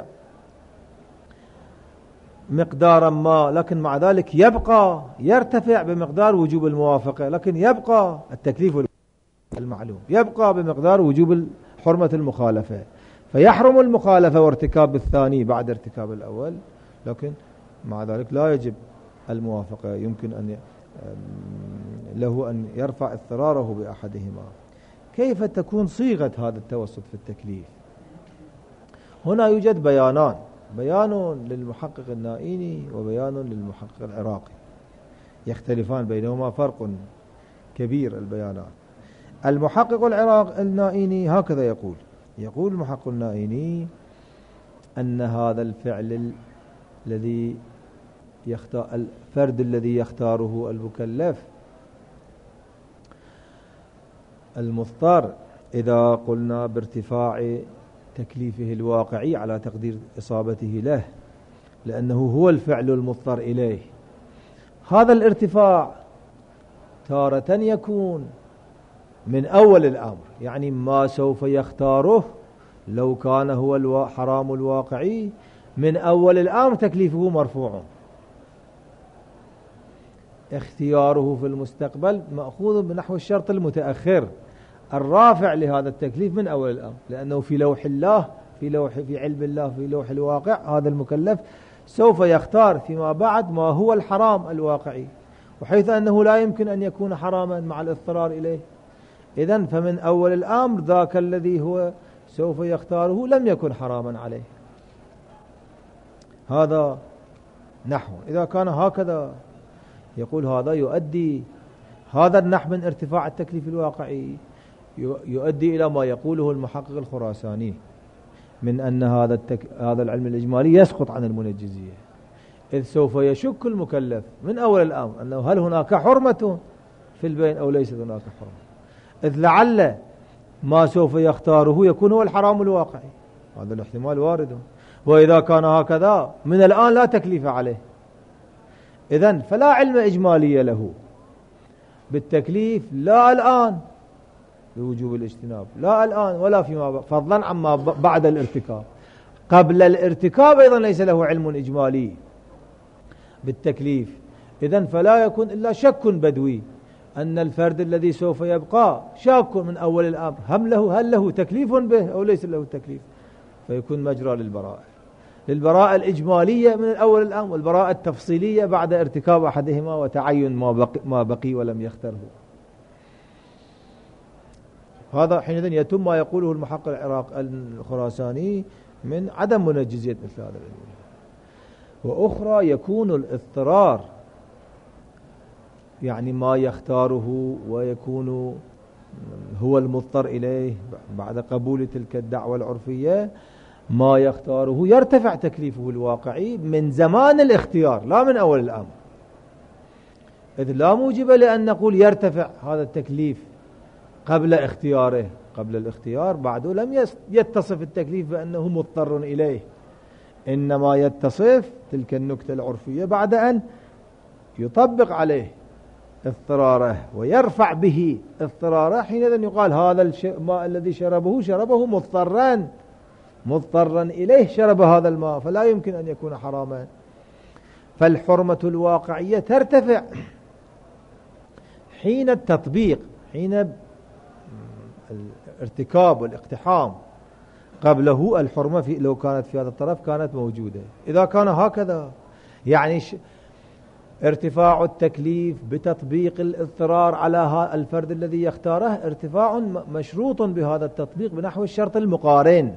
Speaker 1: مقدارا ما، لكن مع ذلك يبقى يرتفع بمقدار وجوب الموافقة، لكن يبقى التكليف المعلوم يبقى بمقدار وجوب حرمة المخالفة، فيحرم المخالفة وارتكاب الثاني بعد ارتكاب الأول، لكن مع ذلك لا يجب الموافقة، يمكن أن له أن يرفع اضطراره بأحدهما. كيف تكون صيغة هذا التوسط في التكليف؟ هنا يوجد بيانان، بيان للمحقق النائيني وبيان للمحقق العراقي، يختلفان بينهما فرق كبير البيانات. المحقق النائيني هكذا يقول المحقق النائيني أن هذا الفعل الذي الفرد الذي يختاره المكلف المضطر، إذا قلنا بارتفاع تكليفه الواقعي على تقدير إصابته له، لأنه هو الفعل المضطر إليه، هذا الارتفاع تارة يكون من أول الأمر، يعني ما سوف يختاره لو كان هو الحرام الواقعي من أول الأمر تكليفه مرفوع، اختياره في المستقبل مأخوذ بنحو الشرط المتأخر الرافع لهذا التكليف من أول الأمر، لأنه في لوح الله في علم الله في لوح الواقع هذا المكلف سوف يختار فيما بعد ما هو الحرام الواقعي، وحيث أنه لا يمكن أن يكون حراما مع الاضطرار إليه، إذن فمن أول الأمر ذاك الذي هو سوف يختاره لم يكن حراما عليه. هذا نحو. إذا كان هكذا يقول هذا يؤدي هذا النحو من ارتفاع التكليف الواقعي يؤدي إلى ما يقوله المحقق الخراساني من أن هذا العلم الإجمالي يسقط عن المنجزية، إذ سوف يشك المكلف من أول الأمر أنه هل هناك حرمة في البين أو ليست هناك حرمة، إذ لعل ما سوف يختاره يكون هو الحرام الواقعي، هذا الاحتمال وارد، وإذا كان هكذا من الآن لا تكليف عليه، إذن فلا علم إجمالي له بالتكليف لا الآن بوجوب الاجتناب، لا الآن ولا فيما فضلا عما بعد الارتكاب. قبل الارتكاب أيضا ليس له علم إجمالي بالتكليف، إذن فلا يكون إلا شك بدوي أن الفرد الذي سوف يبقى شاك من أول الأمر هل له تكليف به أو ليس له تكليف، فيكون مجرى للبراءة الإجمالية من الأول الأمر، والبراءة التفصيلية بعد ارتكاب أحدهما وتعين ما بقي ولم يختره. هذا حينئذ يتم ما يقوله المحقق الخراساني من عدم منجزية مثل هذا العلم. وأخرى يكون الاضطرار يعني ما يختاره ويكون هو المضطر إليه بعد قبول تلك الدعوة العرفية، ما يختاره يرتفع تكليفه الواقعي من زمان الاختيار لا من أول الأمر، إذ لا موجب لأن نقول يرتفع هذا التكليف قبل اختياره. قبل الاختيار بعده لم يتصف التكليف بأنه مضطر إليه، إنما يتصف تلك النكتة العرفية بعد أن يطبق عليه اضطراره ويرفع به اضطراره، حينئذ يقال هذا الماء الذي شربه مضطرا إليه شرب هذا الماء، فلا يمكن أن يكون حراما. فالحرمة الواقعية ترتفع حين التطبيق، حين الارتكاب والاقتحام. قبله الحرمة لو كانت في هذا الطرف كانت موجودة. إذا كان هكذا يعني ارتفاع التكليف بتطبيق الاضطرار على الفرد الذي يختاره ارتفاع مشروط بهذا التطبيق بنحو الشرط المقارن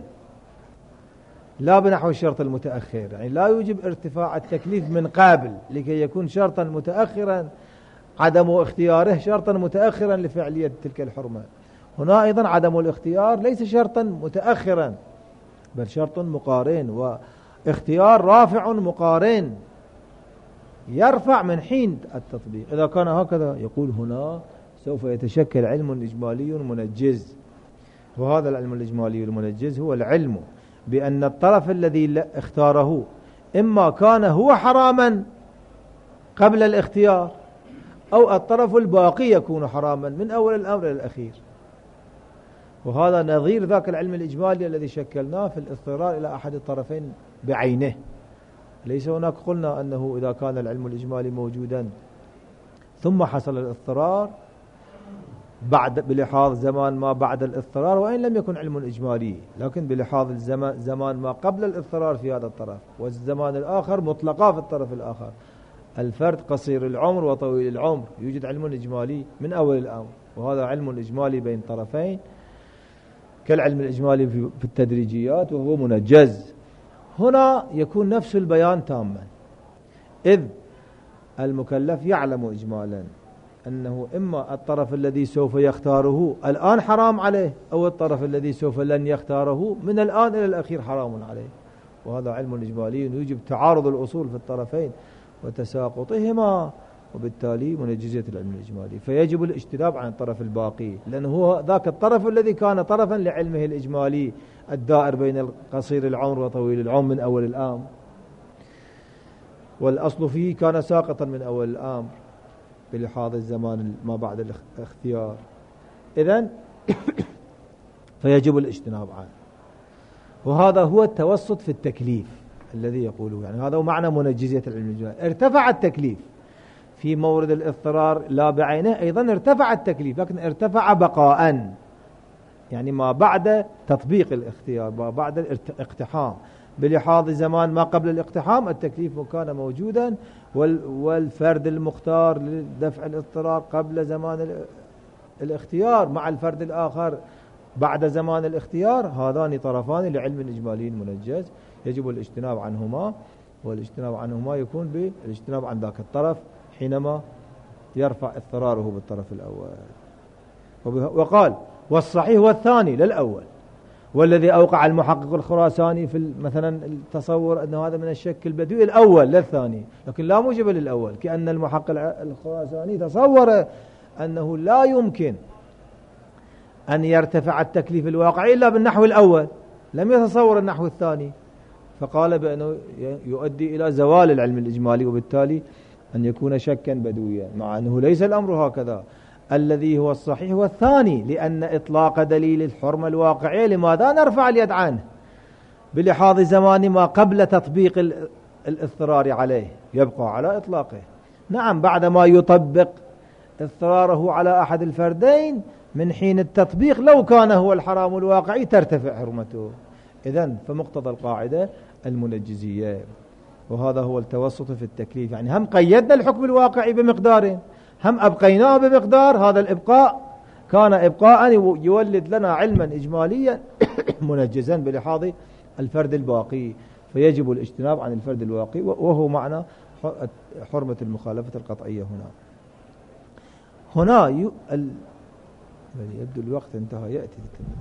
Speaker 1: لا بنحو الشرط المتأخر. يعني لا يوجب ارتفاع التكليف من قبل لكي يكون شرطا متأخرا، عدم اختياره شرطا متأخرا لفعلية تلك الحرمة. هنا أيضا عدم الاختيار ليس شرطا متأخرا بل شرط مقارن، واختيار رافع مقارن يرفع من حين التطبيق. إذا كان هكذا يقول هنا سوف يتشكل علم إجمالي منجز. وهذا العلم الإجمالي المنجز هو العلم بأن الطرف الذي اختاره إما كان هو حراما قبل الاختيار أو الطرف الباقي يكون حراما من أول الأمر إلى الأخير. وهذا نظير ذاك العلم الإجمالي الذي شكلناه في الاضطرار إلى أحد الطرفين بعينه. ليس هناك قلنا أنه إذا كان العلم الإجمالي موجودا ثم حصل الاضطرار بعد بلحاظ زمان ما بعد الاضطرار، وإن لم يكن علم إجمالي لكن بلحاظ زمان ما قبل الاضطرار في هذا الطرف والزمان الآخر مطلقا في الطرف الآخر، الفرد قصير العمر وطويل العمر، يوجد علم إجمالي من أول الأمر. وهذا علم إجمالي بين طرفين كالعلم الإجمالي في التدريجيات وهو منجز. هنا يكون نفس البيان تاما، إذ المكلف يعلم إجمالا أنه إما الطرف الذي سوف يختاره الآن حرام عليه أو الطرف الذي سوف لن يختاره من الآن إلى الأخير حرام عليه. وهذا علم إجمالي يوجب تعارض الأصول في الطرفين وتساقطهما، وبالتالي منجزية العلم الإجمالي. فيجب الاجتناب عن الطرف الباقي لأنه هو ذاك الطرف الذي كان طرفا لعلمه الإجمالي الدائر بين قصير العمر وطويل العمر من أول الأمر، والأصل فيه كان ساقطا من أول الأمر بلحاظ الزمان ما بعد الاختيار. إذن فيجب الاجتناب عنه. وهذا هو التوسط في التكليف الذي يقوله، يعني هذا هو معنى منجزية العلم الإجمالي. ارتفع التكليف في مورد الاضطرار لا بعينه، أيضا ارتفع التكليف لكن ارتفع بقاء، يعني ما بعد تطبيق الاختيار ما بعد الاقتحام بلحاظ زمان ما قبل الاقتحام التكليف كان موجودا، والفرد المختار لدفع الاضطرار قبل زمان الاختيار مع الفرد الآخر بعد زمان الاختيار، هذان طرفان لعلم إجمالي منجز يجب الاجتناب عنهما. والاجتناب عنهما يكون بالاجتناب عن ذاك الطرف حينما يرفع اضطراره بالطرف الأول. وقال والصحيح هو الثاني للأول، والذي أوقع المحقق الخراساني في مثلا التصور أن هذا من الشك البدوي الأول للثاني، لكن لا موجب للأول، كأن المحقق الخراساني تصور أنه لا يمكن أن يرتفع التكليف الواقعي إلا بالنحو الأول، لم يتصور النحو الثاني، فقال بأنه يؤدي إلى زوال العلم الإجمالي وبالتالي أن يكون شكا بدويا، مع أنه ليس الأمر هكذا. الذي هو الصحيح هو الثاني، لأن إطلاق دليل الحرمة الواقعية لماذا نرفع اليد عنه بلحاظ زمان ما قبل تطبيق الاضطرار عليه يبقى على إطلاقه. نعم بعدما يطبق اضطراره على أحد الفردين من حين التطبيق لو كان هو الحرام الواقعي ترتفع حرمته. إذن فمقتضى القاعدة المنجزية، وهذا هو التوسط في التكليف، يعني هم قيدنا الحكم الواقعي بمقدار، هم أبقيناه بمقدار، هذا الإبقاء كان إبقاء يولد لنا علما إجماليا منجزا بلحاظ الفرد الباقي، فيجب الاجتناب عن الفرد الواقي، وهو معنى حرمة المخالفة القطعية هنا يبدو الوقت انتهى، يأتي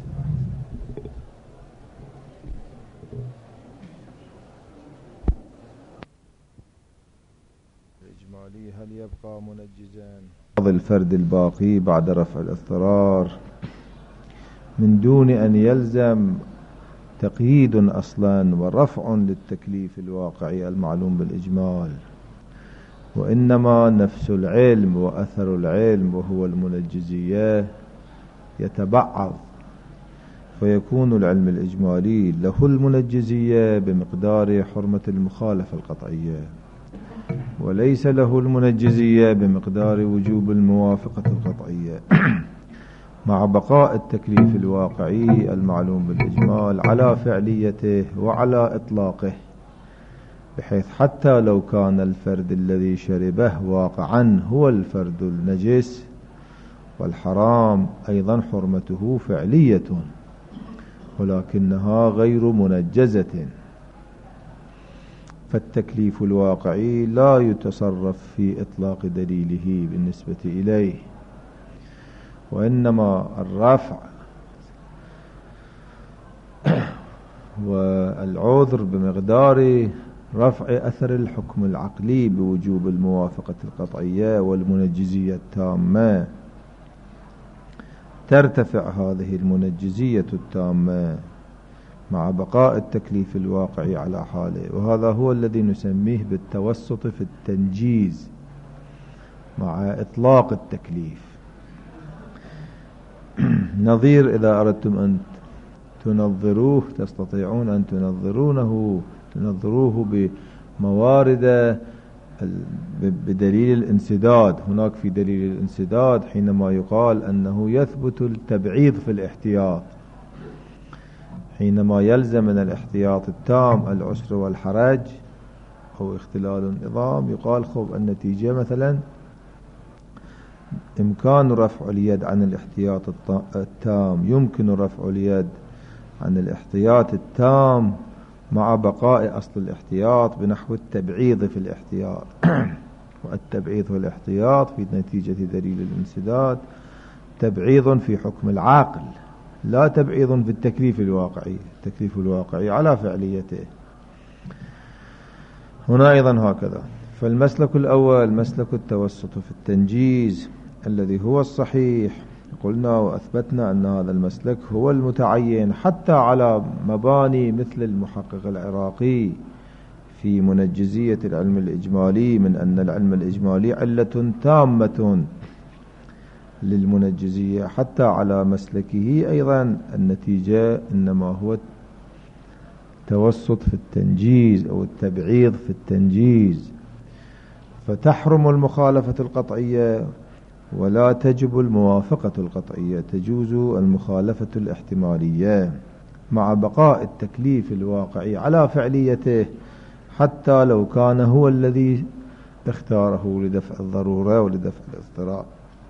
Speaker 1: الإجمالي هل يبقى منجزا الفرد الباقي بعد رفع الاضطرار من دون أن يلزم تقييد أصلا ورفع للتكليف الواقعي المعلوم بالإجمال، وإنما نفس العلم وأثر العلم وهو المنجزية يتبعض، فيكون العلم الإجمالي له المنجزية بمقدار حرمة المخالفة القطعية، وليس له المنجزية بمقدار وجوب الموافقة القطعية، مع بقاء التكليف الواقعي المعلوم بالإجمال على فعليته وعلى إطلاقه، بحيث حتى لو كان الفرد الذي شربه واقعا هو الفرد النجس، والحرام أيضا حرمته فعلية ولكنها غير منجزة، فالتكليف الواقعي لا يتصرف في إطلاق دليله بالنسبة إليه، وإنما الرفع والعذر بمقدار رفع أثر الحكم العقلي بوجوب الموافقة القطعية والمنجزية التامة. ترتفع هذه المنجزية التامة مع بقاء التكليف الواقعي على حاله، وهذا هو الذي نسميه بالتوسط في التنجيز مع إطلاق التكليف. نظير إذا أردتم أن تنظروه تستطيعون أن تنظروه بموارد بدليل الانسداد. هناك في دليل الانسداد حينما يقال أنه يثبت التبعيض في الاحتياط، حينما يلزم من الاحتياط التام العسر والحرج أو اختلال النظام، يقال خب النتيجة مثلا إمكان رفع اليد عن الاحتياط التام، يمكن رفع اليد عن الاحتياط التام مع بقاء أصل الاحتياط بنحو التبعيض في الاحتياط. والتبعيض في الاحتياط في نتيجة دليل الانسداد تبعيض في حكم العاقل، لا تبعيض في التكليف الواقعي. التكليف الواقعي على فعليته. هنا أيضا هكذا. فالمسلك الأول مسلك التوسط في التنجيز الذي هو الصحيح. قلنا وأثبتنا أن هذا المسلك هو المتعين حتى على مباني مثل المحقق العراقي في منجزية العلم الإجمالي، من أن العلم الإجمالي علة تامة للمنجزية، حتى على مسلكه أيضا النتيجة إنما هو التوسط في التنجيز أو التبعيض في التنجيز، فتحرم المخالفة القطعية ولا تجب الموافقة القطعية، تجوز المخالفة الاحتمالية مع بقاء التكليف الواقعي على فعليته، حتى لو كان هو الذي اختاره لدفع الضرورة ولدفع الاضطرار.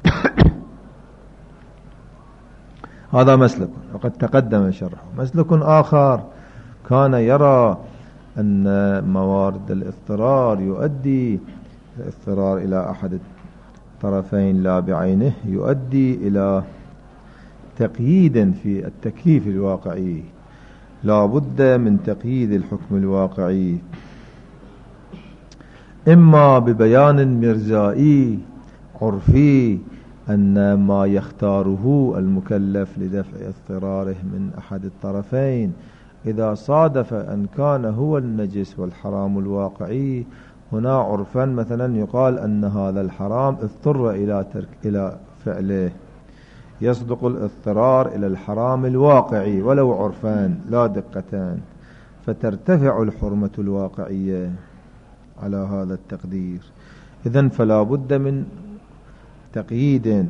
Speaker 1: هذا مسلك وقد تقدم شرحه. مسلك آخر كان يرى أن موارد الاضطرار يؤدي الاضطرار إلى أحد الطرفين لا بعينه، يؤدي إلى تقييد في التكليف الواقعي، لا بد من تقييد الحكم الواقعي إما ببيان مرزائي عرفي أن ما يختاره المكلف لدفع اضطراره من أحد الطرفين إذا صادف أن كان هو النجس والحرام الواقعي، هنا عرفا مثلا يقال أن هذا الحرام اضطر إلى فعله، يصدق الاضطرار إلى الحرام الواقعي ولو عرفان لا دقتان، فترتفع الحرمة الواقعية على هذا التقدير. إذن فلا بد من تقييد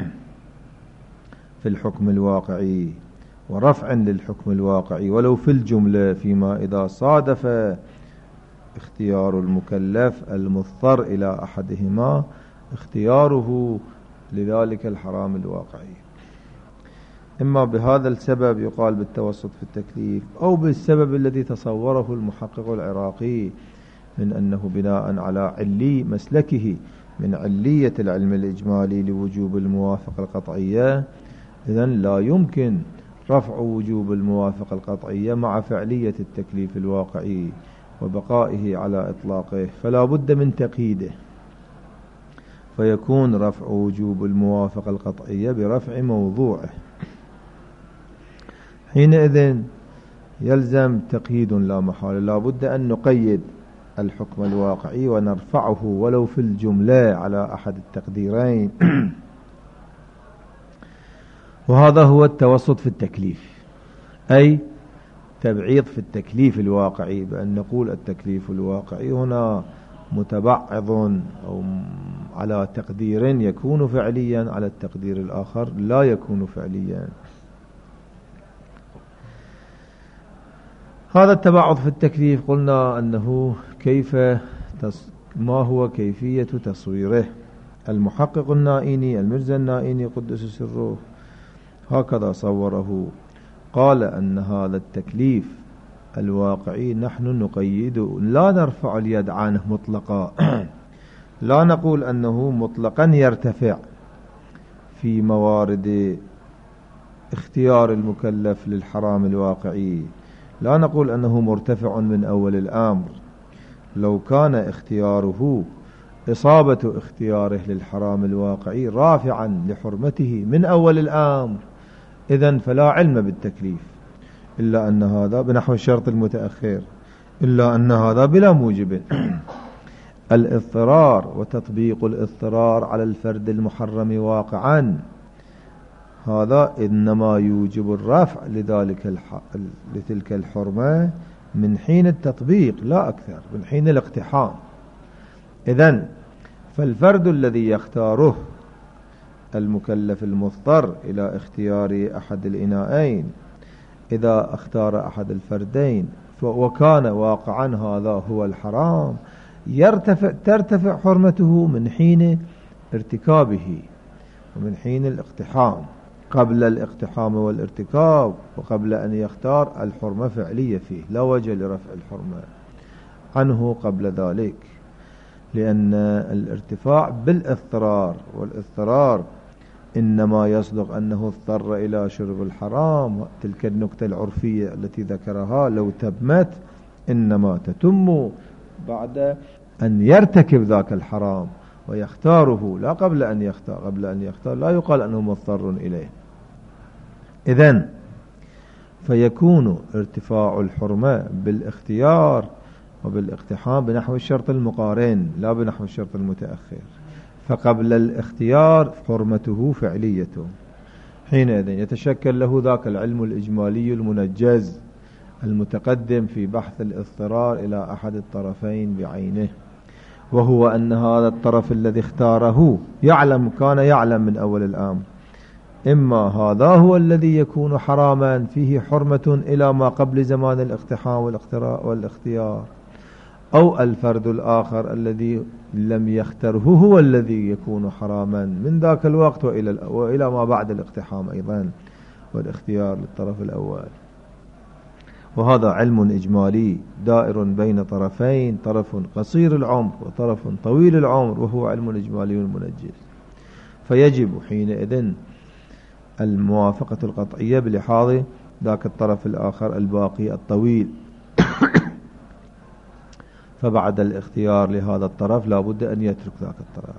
Speaker 1: في الحكم الواقعي ورفع للحكم الواقعي ولو في الجملة، فيما إذا صادف اختيار المكلف المضطر إلى أحدهما اختياره لذلك الحرام الواقعي. إما بهذا السبب يقال بالتوسط في التكليف، أو بالسبب الذي تصوره المحقق العراقي من أنه بناء على علي مسلكه من علية العلم الإجمالي لوجوب الموافقة القطعية، إذن لا يمكن رفع وجوب الموافقة القطعية مع فعلية التكليف الواقعي وبقائه على إطلاقه، فلا بد من تقييده، فيكون رفع وجوب الموافقة القطعية برفع موضوعه. حينئذ يلزم تقييد لا محالة، لا بد أن نقيد الحكم الواقعي ونرفعه ولو في الجملة على أحد التقديرين. وهذا هو التوسط في التكليف، أي تبعيض في التكليف الواقعي، بأن نقول التكليف الواقعي هنا متبعض أو على تقدير يكون فعليا، على التقدير الآخر لا يكون فعليا. هذا التبعض في التكليف قلنا أنه ما هو كيفية تصويره. المحقق النائيني المرزا النائيني قدس سره هكذا صوره، قال أن هذا التكليف الواقعي نحن نقيد، لا نرفع اليد عنه مطلقا، لا نقول أنه مطلقا يرتفع في موارد اختيار المكلف للحرام الواقعي، لا نقول أنه مرتفع من أول الأمر. لو كان اختياره إصابة اختياره للحرام الواقعي رافعا لحرمته من أول الأمر، إذن فلا علم بالتكليف، إلا أن هذا بنحو الشرط المتأخر، إلا أن هذا بلا موجب. الاضطرار وتطبيق الاضطرار على الفرد المحرم واقعا، هذا إنما يوجب الرفع لتلك الحرمة من حين التطبيق لا أكثر، من حين الاقتحام. إذن فالفرد الذي يختاره المكلف المضطر إلى اختيار أحد الإناءين، إذا اختار أحد الفردين وكان واقعا هذا هو الحرام، ترتفع حرمته من حين ارتكابه ومن حين الاقتحام، قبل الاقتحام والارتكاب وقبل أن يختار الحرمة فعلية فيه، لا وجه لرفع الحرمة عنه قبل ذلك، لأن الارتفاع بالاضطرار، والاضطرار إنما يصدق أنه اضطر إلى شرب الحرام. تلك النكتة العرفية التي ذكرها لو تمت إنما تتم بعد أن يرتكب ذاك الحرام ويختاره، لا قبل أن يختار. قبل أن يختار لا يقال أنه مضطر إليه. إذن فيكون ارتفاع الحرمة بالاختيار وبالاقتحام بنحو الشرط المقارن لا بنحو الشرط المتأخر، فقبل الاختيار حرمته فعليته، حينئذ يتشكل له ذاك العلم الإجمالي المنجز المتقدم في بحث الاضطرار إلى أحد الطرفين بعينه، وهو أن هذا الطرف الذي اختاره كان يعلم من أول الأمر، إما هذا هو الذي يكون حراما فيه حرمة إلى ما قبل زمان الاقتحام والاختيار، أو الفرد الآخر الذي لم يختره هو الذي يكون حراما من ذاك الوقت وإلى ما بعد الاقتحام أيضا والاختيار للطرف الأول. وهذا علم إجمالي دائر بين طرفين، طرف قصير العمر وطرف طويل العمر، وهو علم إجمالي منجز. فيجب حينئذ الموافقة القطعية بلحاظ ذاك الطرف الآخر الباقي الطويل. فبعد الاختيار لهذا الطرف لا بد أن يترك ذاك الطرف.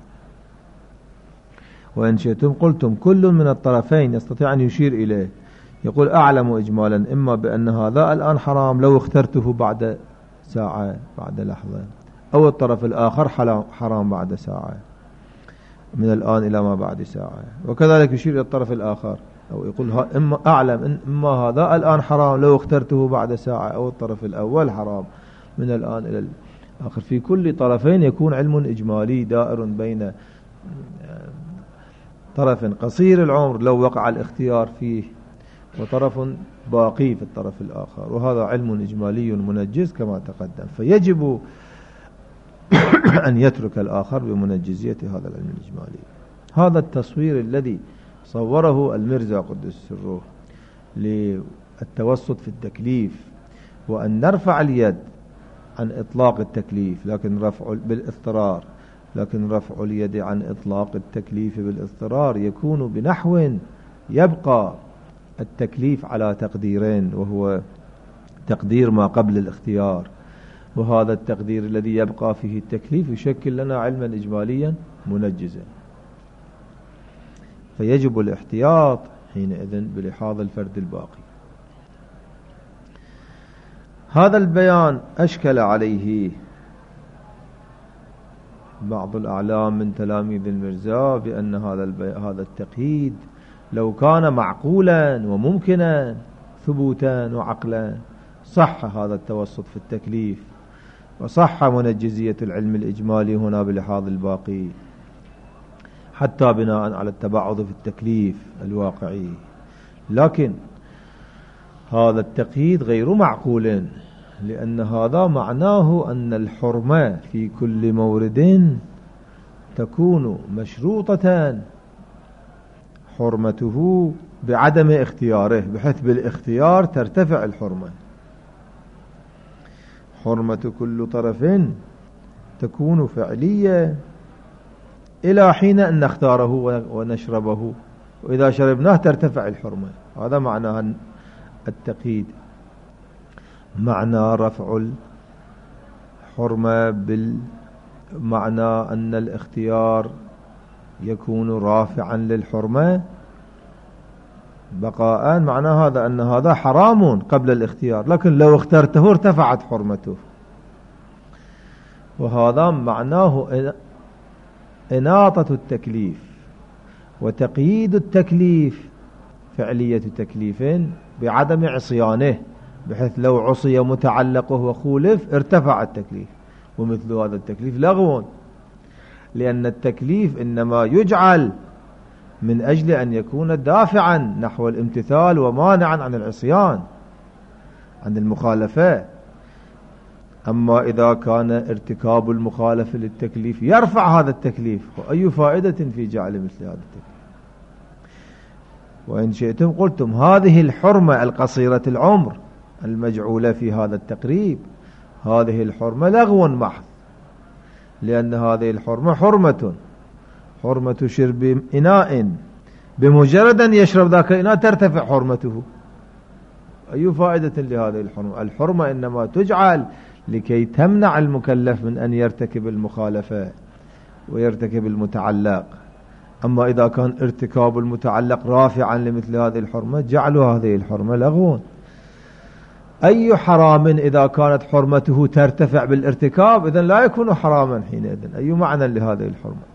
Speaker 1: وإن شئتم قلتم كل من الطرفين يستطيع أن يشير إليه، يقول أعلم إجمالا إما بأن هذا الآن حرام لو اخترته بعد ساعة بعد لحظة، أو الطرف الآخر حرام بعد ساعة من الآن إلى ما بعد ساعة، وكذلك يشير إلى الطرف الآخر أو يقول إما أعلم إما هذا الآن حرام لو اخترته بعد ساعة، أو الطرف الأول حرام من الآن إلى الآخر. في كل طرفين يكون علم إجمالي دائر بين طرف قصير العمر لو وقع الاختيار فيه وطرف باقي في الطرف الآخر، وهذا علم إجمالي منجز كما تقدم. فيجب أن يترك الآخر بمنجزية هذا العلم الإجمالي. هذا التصوير الذي صوره المرزا قدس سره للتوسط في التكليف، وأن نرفع اليد عن إطلاق التكليف لكن رفع بالاضطرار، لكن رفع اليد عن إطلاق التكليف بالاضطرار يكون بنحو يبقى التكليف على تقديرين، وهو تقدير ما قبل الاختيار، وهذا التقدير الذي يبقى فيه التكليف يشكل لنا علما إجماليا منجزا، فيجب الاحتياط حينئذ بلحاظ الفرد الباقي. هذا البيان أشكل عليه بعض الأعلام من تلاميذ المرزا بأن هذا التقييد لو كان معقولا وممكنا ثبوتا وعقلا صح هذا التوسط في التكليف، وصح منجزية العلم الإجمالي هنا بلحاظ الباقي، حتى بناء على التبعض في التكليف الواقعي. لكن هذا التقييد غير معقول، لأن هذا معناه أن الحرمة في كل مورد تكون مشروطة حرمته بعدم اختياره، بحيث بالاختيار ترتفع الحرمة. حرمة كل طرف تكون فعلية إلى حين أن نختاره ونشربه، وإذا شربناه ترتفع الحرمة. هذا معنى التقييد، معنى رفع الحرمة بالمعنى أن الاختيار يكون رافعا للحرمة بقاء، معنى هذا أن هذا حرام قبل الاختيار، لكن لو اخترته ارتفعت حرمته. وهذا معناه إناطة التكليف، وتقييد التكليف فعلية تكليف بعدم عصيانه، بحيث لو عصي متعلقه وخولف ارتفع التكليف. ومثل هذا التكليف لغو، لأن التكليف إنما يجعل من أجل أن يكون دافعا نحو الامتثال ومانعا عن العصيان عن المخالفة. أما إذا كان ارتكاب المخالفة للتكليف يرفع هذا التكليف، وأي فائدة في جعل مثل هذا التكليف؟ وإن شئتم قلتم هذه الحرمة القصيرة العمر المجعولة في هذا التقريب، هذه الحرمة لغو محض، لأن هذه الحرمة حرمة شرب إناء، بمجرد أن يشرب ذاك الإناء ترتفع حرمته. أي فائدة لهذه الحرمة؟ الحرمة إنما تجعل لكي تمنع المكلف من أن يرتكب المخالفة ويرتكب المتعلق. أما إذا كان ارتكاب المتعلق رافعا لمثل هذه الحرمة جعلوا هذه الحرمة لغو. أي حرام إذا كانت حرمته ترتفع بالارتكاب إذن لا يكون حراما حينئذ. أي معنى لهذه الحرمة؟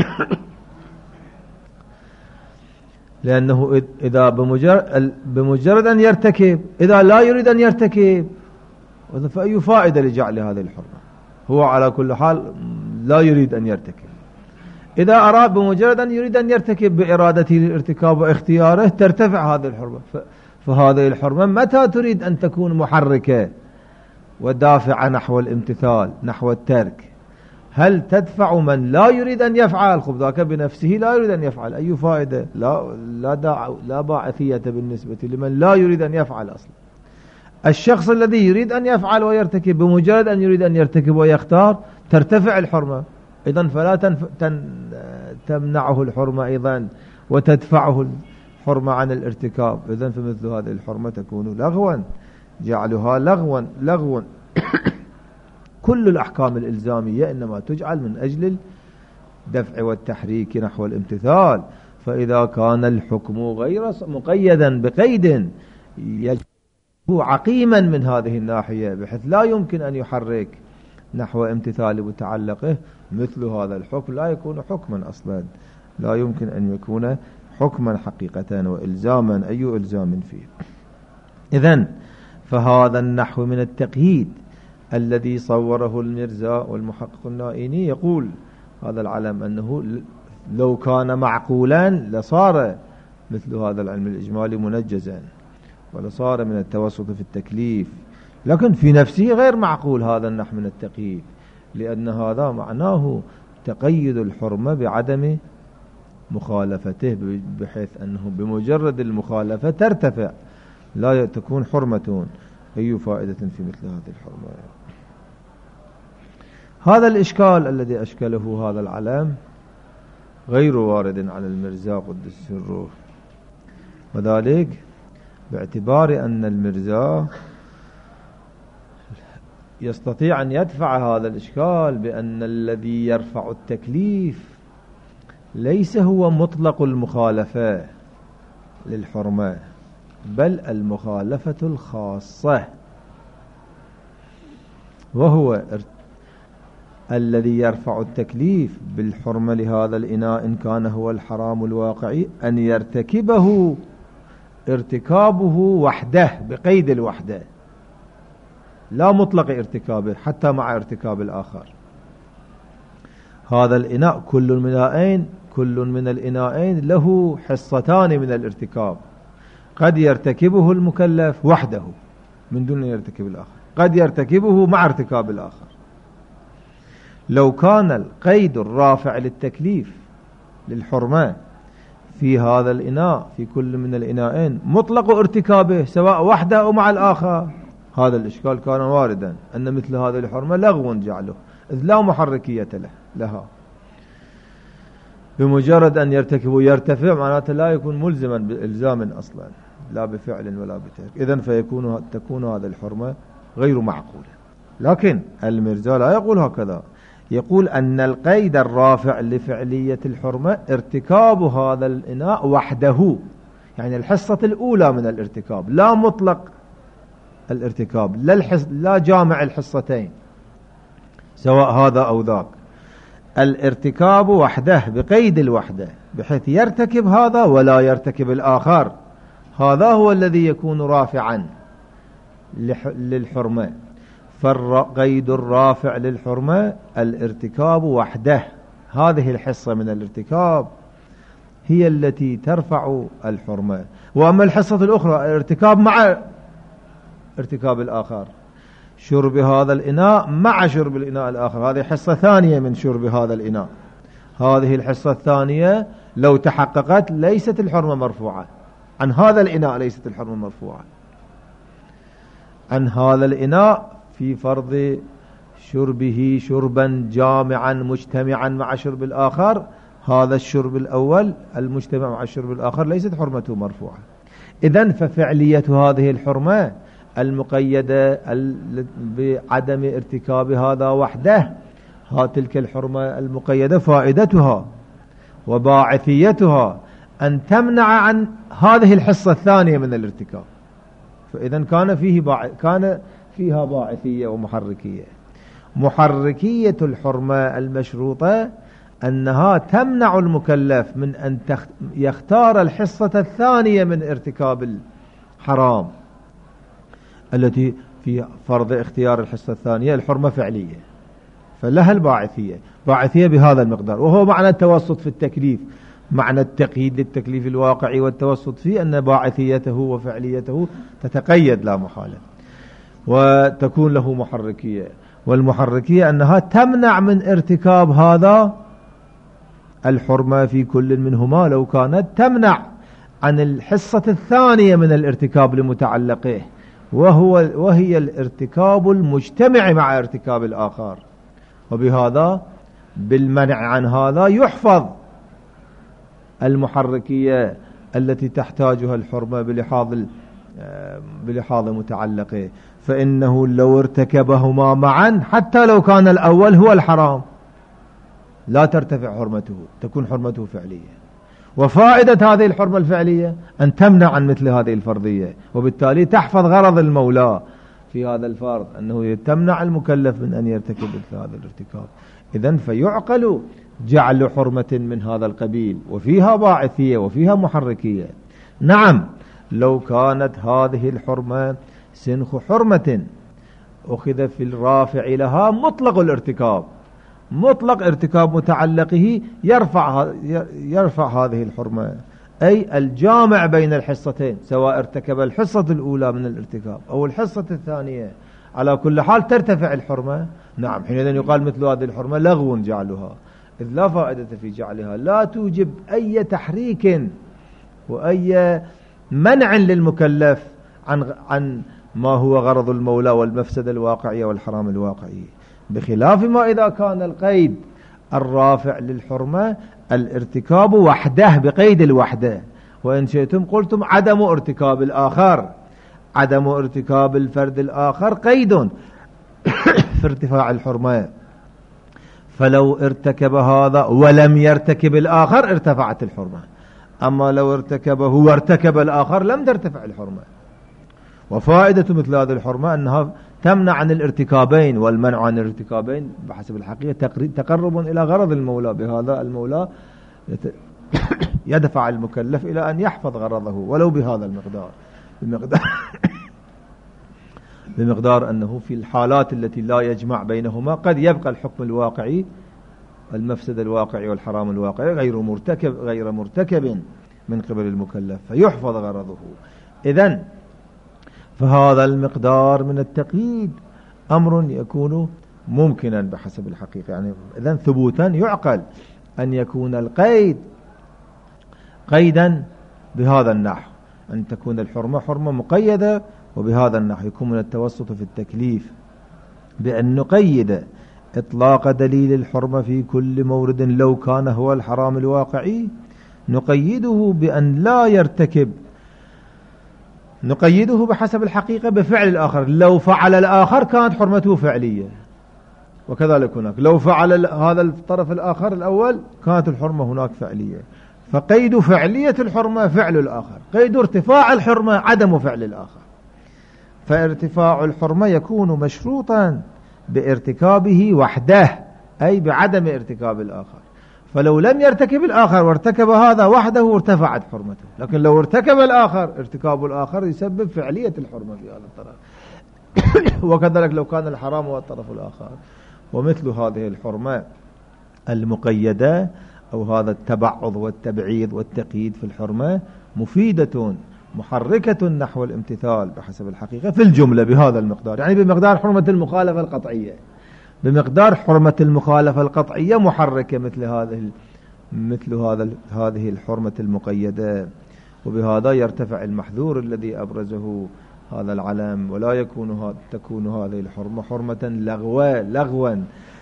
Speaker 1: لأنه إذا بمجرد أن يرتكب، إذا لا يريد أن يرتكب فأي فائدة لجعل هذه الحرمة؟ هو على كل حال لا يريد أن يرتكب. إذا أراد بمجرد أن يريد أن يرتكب بإرادته للارتكاب واختياره ترتفع هذه الحرمة. فهذه الحرمة متى تريد أن تكون محركة ودافعة نحو الامتثال نحو الترك؟ هل تدفع من لا يريد أن يفعل؟ خب ذاك بنفسه لا يريد أن يفعل، أي فائدة؟ لا باعثية بالنسبة لمن لا يريد أن يفعل أصلا. الشخص الذي يريد أن يفعل ويرتكب بمجرد أن يريد أن يرتكب ويختار ترتفع الحرمة، إذن فلا تمنعه الحرمة أيضا وتدفعه الحرمة عن الارتكاب. إذن فمثل هذه الحرمة تكون لغوا، جعلها لغوا. كل الأحكام الإلزامية إنما تجعل من أجل الدفع والتحريك نحو الامتثال. فإذا كان الحكم غير مقيدا بقيد يجب عقيما من هذه الناحية، بحيث لا يمكن أن يحرك نحو امتثال متعلقه، مثل هذا الحكم لا يكون حكما أصلا، لا يمكن أن يكون حكما حقيقة وإلزاما أي إلزام فيه. إذن فهذا النحو من التقييد الذي صوره المرزا والمحقق النائيني يقول هذا العلم أنه لو كان معقولا لصار مثل هذا العلم الإجمالي منجزا ولصار من التوسط في التكليف، لكن في نفسه غير معقول هذا النحو من التقييد، لأن هذا معناه تقيد الحرمة بعدم مخالفته، بحيث أنه بمجرد المخالفة ترتفع، لا تكون حرمة. أي فائدة في مثل هذه الحرمة؟ هذا الإشكال الذي أشكله هذا العلم غير وارد على المرزا قدس سره، وذلك باعتبار أن المرزا يستطيع أن يدفع هذا الإشكال بأن الذي يرفع التكليف ليس هو مطلق المخالفة للحرمة، بل المخالفة الخاصة، وهو الذي يرفع التكليف بالحرمة لهذا الإناء إن كان هو الحرام الواقعي أن يرتكبه ارتكابه وحده بقيد الوحدة، لا مطلق ارتكابه حتى مع ارتكاب الآخر. هذا الإناء كل من الإناءين له حصتان من الارتكاب، قد يرتكبه المكلف وحده من دون أن يرتكب الآخر، قد يرتكبه مع ارتكاب الآخر. لو كان القيد الرافع للتكليف للحرمة في هذا الإناء في كل من الإناءين مطلق ارتكابه سواء وحده أو مع الآخر، هذا الإشكال كان واردا أن مثل هذه الحرمة لغو جعله، إذ لا محركية لها. بمجرد أن يرتكب ويرتفع معناته لا يكون ملزما بإلزام أصلا، لا بفعل ولا بترك، إذن تكون هذه الحرمة غير معقولة. لكن المرزا لا يقول هكذا، يقول أن القيد الرافع لفعلية الحرمة ارتكاب هذا الإناء وحده، يعني الحصة الأولى من الارتكاب، لا مطلق الارتكاب، لا جامع الحصتين سواء هذا أو ذاك، الارتكاب وحده بقيد الوحدة، بحيث يرتكب هذا ولا يرتكب الآخر، هذا هو الذي يكون رافعا للحرمة. فالقيد الرافع للحرمة الارتكاب وحده، هذه الحصة من الارتكاب هي التي ترفع الحرمة. وأما الحصة الأخرى الارتكاب مع ارتكاب الآخر، شرب هذا الإناء مع شرب الإناء الآخر، هذه حصة ثانية من شرب هذا الإناء. هذه الحصة الثانية لو تحققت ليست الحرمة مرفوعة عن هذا الإناء، ليست الحرمة مرفوعة عن هذا الإناء في فرض شربه شربا جامعا مجتمعا مع شرب الآخر. هذا الشرب الأول المجتمع مع الشرب الآخر ليست حرمته مرفوعة. إذن ففعلية هذه الحرمة المقيدة بعدم ارتكاب هذا وحده، تلك الحرمة المقيدة فائدتها وباعثيتها أن تمنع عن هذه الحصة الثانية من الارتكاب. فإذن كان فيها باعثية ومحركية. محركية الحرمة المشروطة أنها تمنع المكلف من أن يختار الحصة الثانية من ارتكاب الحرام، التي في فرض اختيار الحصة الثانية الحرمة فعلية، فلها الباعثية، باعثية بهذا المقدار. وهو معنى التوسط في التكليف، معنى التقييد للتكليف الواقعي والتوسط فيه أن باعثيته وفعليته تتقيد لا محالة، وتكون له محركية. والمحركية أنها تمنع من ارتكاب هذا الحرمة في كل منهما لو كانت تمنع عن الحصة الثانية من الارتكاب لمتعلقه، وهي الارتكاب المجتمع مع ارتكاب الآخر. وبهذا بالمنع عن هذا يحفظ المحركية التي تحتاجها الحرمة بلحاظ متعلقه. فإنه لو ارتكبهما معا حتى لو كان الأول هو الحرام لا ترتفع حرمته، تكون حرمته فعلية. وفائدة هذه الحرمة الفعلية أن تمنع عن مثل هذه الفرضية، وبالتالي تحفظ غرض المولى في هذا الفرض أنه تمنع المكلف من أن يرتكب مثل هذا الارتكاب. إذن فيعقل جعل حرمة من هذا القبيل وفيها باعثية وفيها محركية. نعم لو كانت هذه الحرمة سنخ حرمة أخذ في الرافع لها مطلق الارتكاب، مطلق ارتكاب متعلقه يرفع هذه الحرمة، أي الجامع بين الحصتين، سواء ارتكب الحصة الأولى من الارتكاب أو الحصة الثانية، على كل حال ترتفع الحرمة. نعم حينئذ يقال مثل هذه الحرمة لغو جعلها، إذ لا فائدة في جعلها، لا توجب أي تحريك وأي منع للمكلف عن ما هو غرض المولى والمفسدة الواقعية والحرام الواقعي، بخلاف ما إذا كان القيد الرافع للحرمة الارتكاب وحده بقيد الوحدة، وإن شئتم قلتم عدم ارتكاب الآخر، عدم ارتكاب الفرد الآخر قيد في ارتفاع الحرمة، فلو ارتكب هذا ولم يرتكب الآخر ارتفعت الحرمة، أما لو ارتكبه وارتكب الآخر لم ترتفع الحرمة. وفائدة مثل هذه الحرمة أنها تمنع عن الارتكابين، والمنع عن الارتكابين بحسب الحقيقة تقرب إلى غرض المولى، بهذا المولى يدفع المكلف إلى أن يحفظ غرضه ولو بهذا بمقدار أنه في الحالات التي لا يجمع بينهما قد يبقى الحكم الواقعي المفسد الواقعي والحرام الواقعي غير مرتكب من قبل المكلف فيحفظ غرضه. إذن فهذا المقدار من التقييد أمر يكون ممكنا بحسب الحقيقة، يعني إذن ثبوتا يعقل أن يكون القيد قيدا بهذا النحو، أن تكون الحرمة حرمة مقيدة، وبهذا النحو يكون من التوسط في التكليف بأن نقيد إطلاق دليل الحرمة في كل مورد لو كان هو الحرام الواقعي، نقيده بأن لا يرتكب، نقيده بحسب الحقيقة بفعل الآخر، لو فعل الآخر كانت حرمته فعلية، وكذلك هناك لو فعل هذا الطرف الآخر الأول كانت الحرمة هناك فعلية، فقيد فعلية الحرمة فعل الآخر، قيد ارتفاع الحرمة عدم فعل الآخر، فارتفاع الحرمة يكون مشروطا بارتكابه وحده أي بعدم ارتكاب الآخر، فلو لم يرتكب الآخر وارتكب هذا وحده ارتفعت حرمته، لكن لو ارتكب الآخر ارتكاب الآخر يسبب فعلية الحرمة في هذا الطرف وكذلك لو كان الحرام هو الطرف الآخر. ومثل هذه الحرمة المقيدة أو هذا التبعض والتبعيض والتقييد في الحرمة مفيدة محركة نحو الامتثال بحسب الحقيقة في الجملة بهذا المقدار، يعني بمقدار حرمة المخالفة القطعية، بمقدار حرمة المخالفة القطعية محركة مثل هذه الحرمة المقيدة، وبهذا يرتفع المحذور الذي أبرزه هذا العلم، ولا تكون هذه الحرمة حرمة لغوا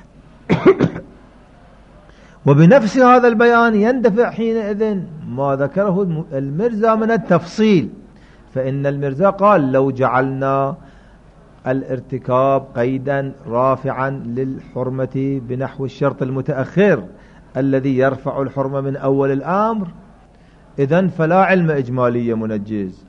Speaker 1: وبنفس هذا البيان يندفع حينئذ ما ذكره المرزا من التفصيل، فإن المرزا قال لو جعلنا الارتكاب قيدا رافعا للحرمة بنحو الشرط المتأخر الذي يرفع الحرمة من أول الأمر، إذن فلا علم إجمالي منجز.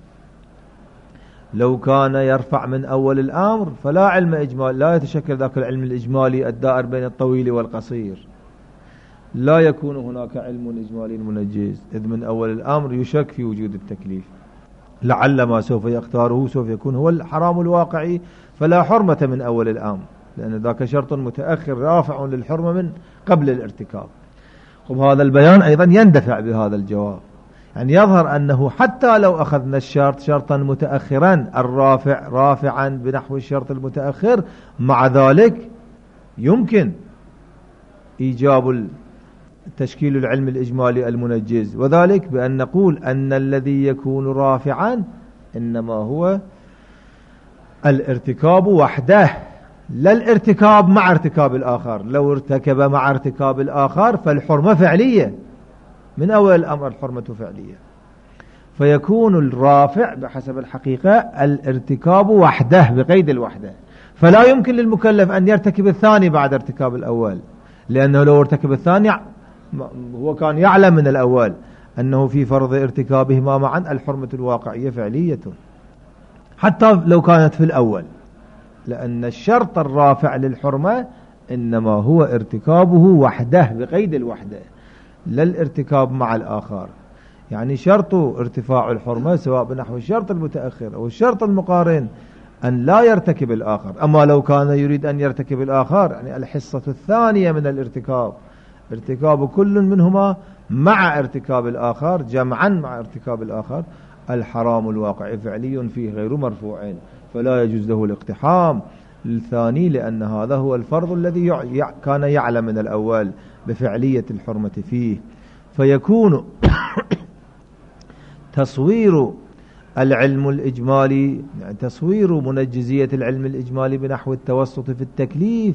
Speaker 1: لو كان يرفع من أول الأمر فلا علم إجمالي، لا يتشكل ذاك العلم الإجمالي الدائر بين الطويل والقصير، لا يكون هناك علم إجمالي منجز، إذ من أول الأمر يشك في وجود التكليف، لعل ما سوف يختاره سوف يكون هو الحرام الواقعي فلا حرمة من أول الأمر، لأن ذاك شرط متأخر رافع للحرمة من قبل الارتكاب. وهذا البيان أيضا يندفع بهذا الجواب، يعني يظهر أنه حتى لو أخذنا الشرط شرطا متأخرا الرافع رافعا بنحو الشرط المتأخر، مع ذلك يمكن إيجاب تشكيل العلم الإجمالي المنجز، وذلك بأن نقول أن الذي يكون رافعا إنما هو الارتكاب وحده، لا الارتكاب مع ارتكاب الآخر. لو ارتكب مع ارتكاب الآخر فالحرمة فعلية من أول الأمر، الحرمة فعلية، فيكون الرافع بحسب الحقيقة الارتكاب وحده بقيد الوحدة، فلا يمكن للمكلف أن يرتكب الثاني بعد ارتكاب الأول، لأنه لو ارتكب الثاني هو كان يعلم من الأول أنه في فرض ارتكابهما معا الحرمة الواقعية فعلية حتى لو كانت في الأول، لأن الشرط الرافع للحرمة إنما هو ارتكابه وحده بقيد الوحدة، لا الارتكاب مع الآخر. يعني شرط ارتفاع الحرمة سواء بنحو الشرط المتأخر أو الشرط المقارن أن لا يرتكب الآخر، أما لو كان يريد أن يرتكب الآخر يعني الحصة الثانية من الارتكاب، ارتكاب كل منهما مع ارتكاب الآخر جمعا مع ارتكاب الآخر، الحرام الواقع فعلي فيه غير مرفوع، فلا يجوز له الاقتحام الثاني، لأن هذا هو الفرض الذي كان يعلم من الأول بفعلية الحرمة فيه. فيكون تصوير العلم الإجمالي، يعني تصوير منجزية العلم الإجمالي بنحو التوسط في التكليف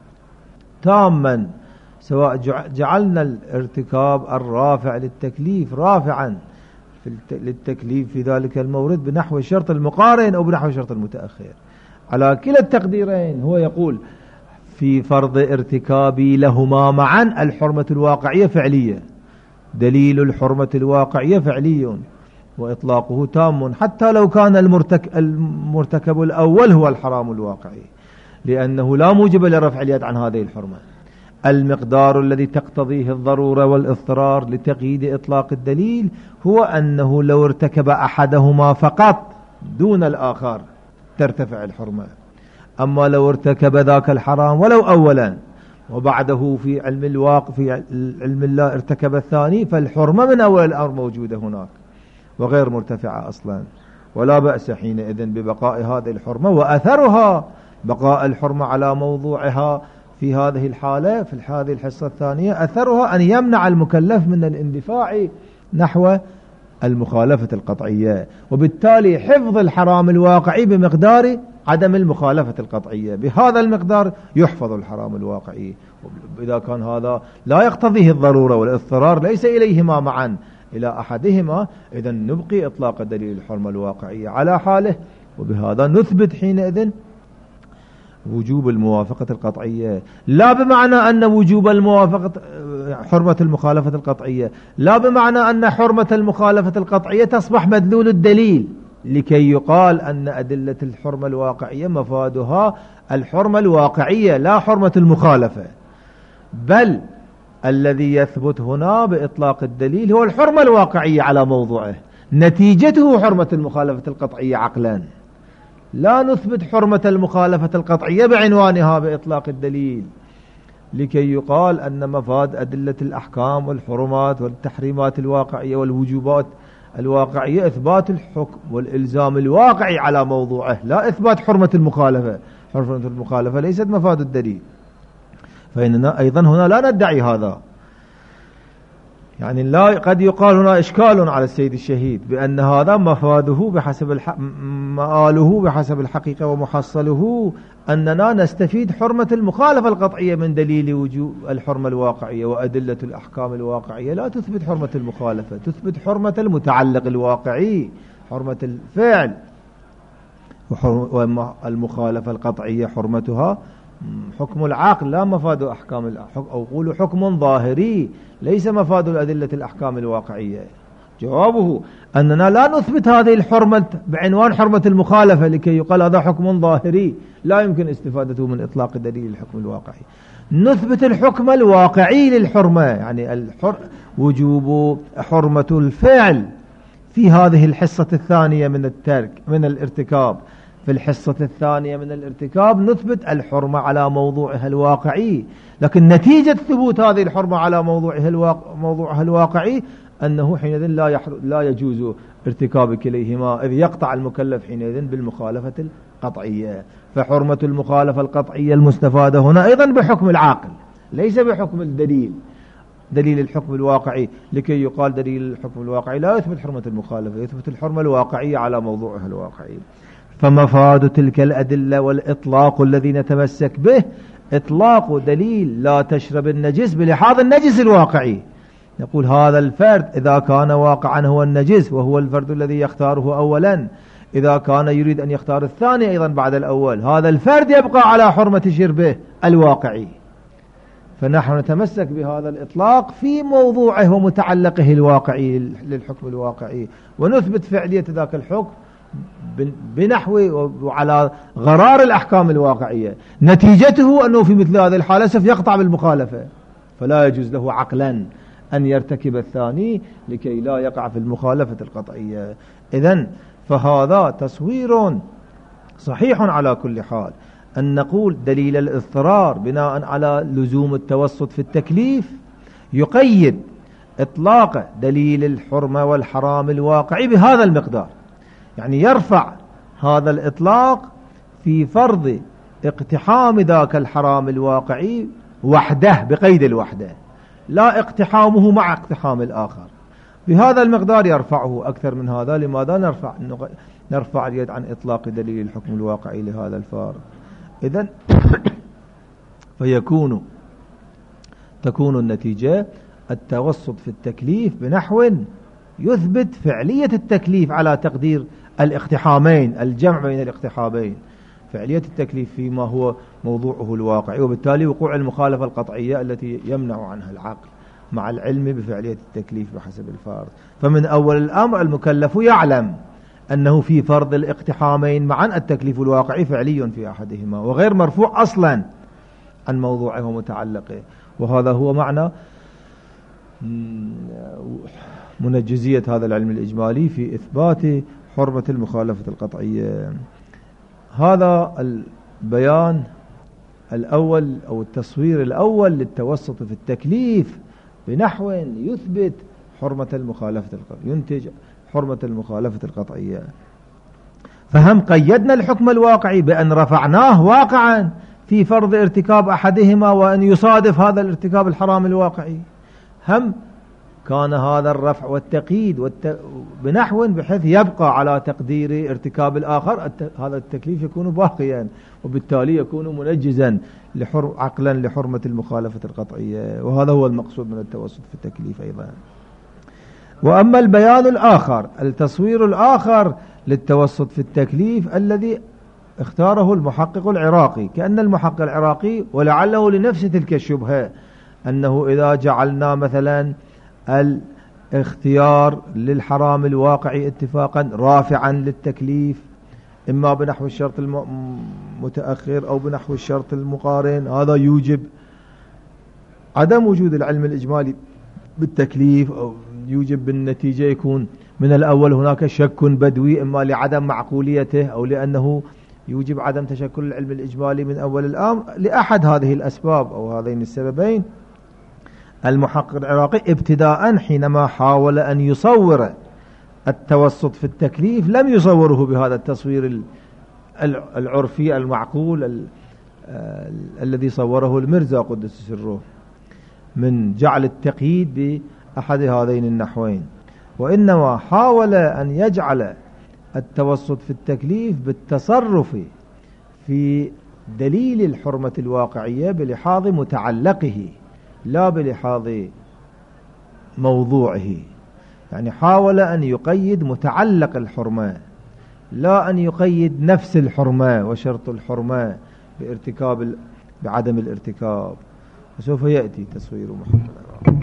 Speaker 1: تاما، سواء جعلنا الارتكاب الرافع للتكليف رافعا للتكليف في ذلك المورد بنحو الشرط المقارن أو بنحو الشرط المتأخر. على كلا التقديرين هو يقول في فرض ارتكابي لهما معا الحرمة الواقعية فعلية، دليل الحرمة الواقعية فعلي وإطلاقه تام، حتى لو كان المرتكب الأول هو الحرام الواقعي، لأنه لا موجب لرفع اليد عن هذه الحرمة. المقدار الذي تقتضيه الضرورة والاضطرار لتقييد إطلاق الدليل هو أنه لو ارتكب أحدهما فقط دون الآخر ترتفع الحرمة، أما لو ارتكب ذاك الحرام ولو أولا وبعده في علم الواقع في علم الله ارتكب الثاني، فالحرمة من أول الأمر موجودة هناك وغير مرتفعة أصلا، ولا بأس حينئذ ببقاء هذه الحرمة، وأثرها بقاء الحرمة على موضوعها في هذه الحالة. في هذه الحصة الثانية أثرها أن يمنع المكلف من الاندفاع نحو المخالفة القطعية، وبالتالي حفظ الحرام الواقعي بمقدار عدم المخالفة القطعية، بهذا المقدار يحفظ الحرام الواقعي. إذا كان هذا لا يقتضيه الضرورة والاضطرار ليس إليهما معا إلى أحدهما، إذن نبقي إطلاق دليل الحرمة الواقعية على حاله، وبهذا نثبت حينئذ وجوب الموافقة القطعية، لا بمعنى أن وجوب الموافقة حرمة المخالفة القطعية، لا بمعنى أن حرمة المخالفة القطعية تصبح مدلول الدليل لكي يقال أن أدلة الحرمة الواقعية مفادها الحرمة الواقعية لا حرمة المخالفة، بل الذي يثبت هنا بإطلاق الدليل هو الحرمة الواقعية على موضوعه، نتيجته حرمة المخالفة القطعية عقلا. لا نثبت حرمة المخالفة القطعية بعنوانها بإطلاق الدليل لكي يقال أن مفاد أدلة الأحكام والحرمات والتحريمات الواقعية والوجوبات الواقعية إثبات الحكم والإلزام الواقعي على موضوعه، لا إثبات حرمة المخالفة. حرمة المخالفة ليست مفاد الدليل، فإننا أيضا هنا لا ندعي هذا. يعني لا قد يقال هنا إشكال على السيد الشهيد بأن هذا مفاده بحسب مآله بحسب الحقيقة ومحصله أننا نستفيد حرمة المخالفة القطعية من دليل وجوب الحرمة الواقعية، وأدلة الأحكام الواقعية لا تثبت حرمة المخالفة، تثبت حرمة المتعلق الواقعي، حرمة الفعل، والمخالفة القطعية حرمتها حكم العقل لا مفاد أحكام أو قولوا حكم ظاهري ليس مفاد الأدلة الأحكام الواقعية. جوابه أننا لا نثبت هذه الحرمة بعنوان حرمة المخالفة لكي يقال هذا حكم ظاهري لا يمكن استفادته من إطلاق دليل الحكم الواقعي، نثبت الحكم الواقعي للحرمة، يعني وجوب حرمة الفعل في هذه الحصة الثانية من الترك من الارتكاب. في الحصة الثانية من الارتكاب نثبت الحرمة على موضوعها الواقعي، لكن نتيجة ثبوت هذه الحرمة على موضوعها الواقعي أنه حينئذ لا يجوز ارتكاب كليهما، إذ يقطع المكلف حينئذ بالمخالفة القطعية. فحرمة المخالفة القطعية المستفادة هنا أيضا بحكم العاقل ليس بحكم الدليل، دليل الحكم الواقعي، لكي يقال دليل الحكم الواقعي لا يثبت حرمة المخالفة، يثبت الحرمة الواقعية على موضوعها الواقعي. فمفاد تلك الأدلة والإطلاق الذي نتمسك به إطلاق دليل لا تشرب النجس بلحاظ النجس الواقعي. نقول هذا الفرد إذا كان واقعا هو النجس وهو الفرد الذي يختاره أولا، إذا كان يريد أن يختار الثاني أيضا بعد الأول، هذا الفرد يبقى على حرمة شربه الواقعي. فنحن نتمسك بهذا الإطلاق في موضوعه ومتعلقه الواقعي للحكم الواقعي، ونثبت فعلية ذاك الحكم بنحو وعلى غرار الأحكام الواقعية. نتيجته أنه في مثل هذه الحالة سوف يقطع بالمخالفة، فلا يجوز له عقلا أن يرتكب الثاني لكي لا يقع في المخالفة القطعية. إذن فهذا تصوير صحيح على كل حال أن نقول دليل الاضطرار بناء على لزوم التوسط في التكليف يقيد إطلاق دليل الحرمة والحرام الواقعي بهذا المقدار، يعني يرفع هذا الإطلاق في فرض اقتحام ذاك الحرام الواقعي وحده بقيد الوحدة، لا اقتحامه مع اقتحام الآخر. بهذا المقدار يرفعه. أكثر من هذا لماذا نرفع اليد عن إطلاق دليل الحكم الواقعي لهذا الفارق؟ إذن تكون النتيجة التوسط في التكليف بنحو يثبت فعلية التكليف على تقدير الاقتحامين، الجمع بين الاقتحامين، فعلية التكليف فيما هو موضوعه الواقعي، وبالتالي وقوع المخالفة القطعية التي يمنع عنها العقل مع العلم بفعلية التكليف بحسب الفارض. فمن أول الأمر المكلف يعلم أنه في فرض الاقتحامين معا التكليف الواقعي فعلي في أحدهما وغير مرفوع أصلا عن موضوعه ومتعلقه. وهذا هو معنى منجزية هذا العلم الإجمالي في إثبات حرمة المخالفة القطعية. هذا البيان الأول أو التصوير الأول للتوسط في التكليف بنحو يثبت حرمة المخالفة القطعية، ينتج حرمة المخالفة القطعية. فهم قيدنا الحكم الواقعي بأن رفعناه واقعا في فرض ارتكاب أحدهما وأن يصادف هذا الارتكاب الحرام الواقعي، هم كان هذا الرفع والتقييد بنحو بحيث يبقى على تقدير ارتكاب الآخر، هذا التكليف يكون باقيا وبالتالي يكون منجزا عقلا لحرمة المخالفة القطعية. وهذا هو المقصود من التوسط في التكليف أيضا. وأما البيان الآخر، التصوير الآخر للتوسط في التكليف الذي اختاره المحقق العراقي، كأن المحقق العراقي ولعله لنفس تلك الشبهة أنه إذا جعلنا مثلا الاختيار للحرام الواقعي اتفاقا رافعا للتكليف إما بنحو الشرط المتأخر أو بنحو الشرط المقارن، هذا يوجب عدم وجود العلم الإجمالي بالتكليف، أو يوجب بالنتيجة يكون من الأول هناك شك بدوي إما لعدم معقوليته أو لأنه يوجب عدم تشكل العلم الإجمالي من أول الأمر. لأحد هذه الأسباب أو هذين السببين المحقق العراقي ابتداء حينما حاول أن يصور التوسط في التكليف لم يصوره بهذا التصوير العرفي المعقول الذي صوره المرزا قدس سره من جعل التقييد بأحد هذين النحوين، وإنما حاول أن يجعل التوسط في التكليف بالتصرف في دليل الحرمة الواقعية بلحاظ متعلقه لا بلحاظ موضوعه. يعني حاول أن يقيد متعلق الحرمة لا أن يقيد نفس الحرمة وشرط الحرمة بعدم الارتكاب. وسوف يأتي تصوير محمد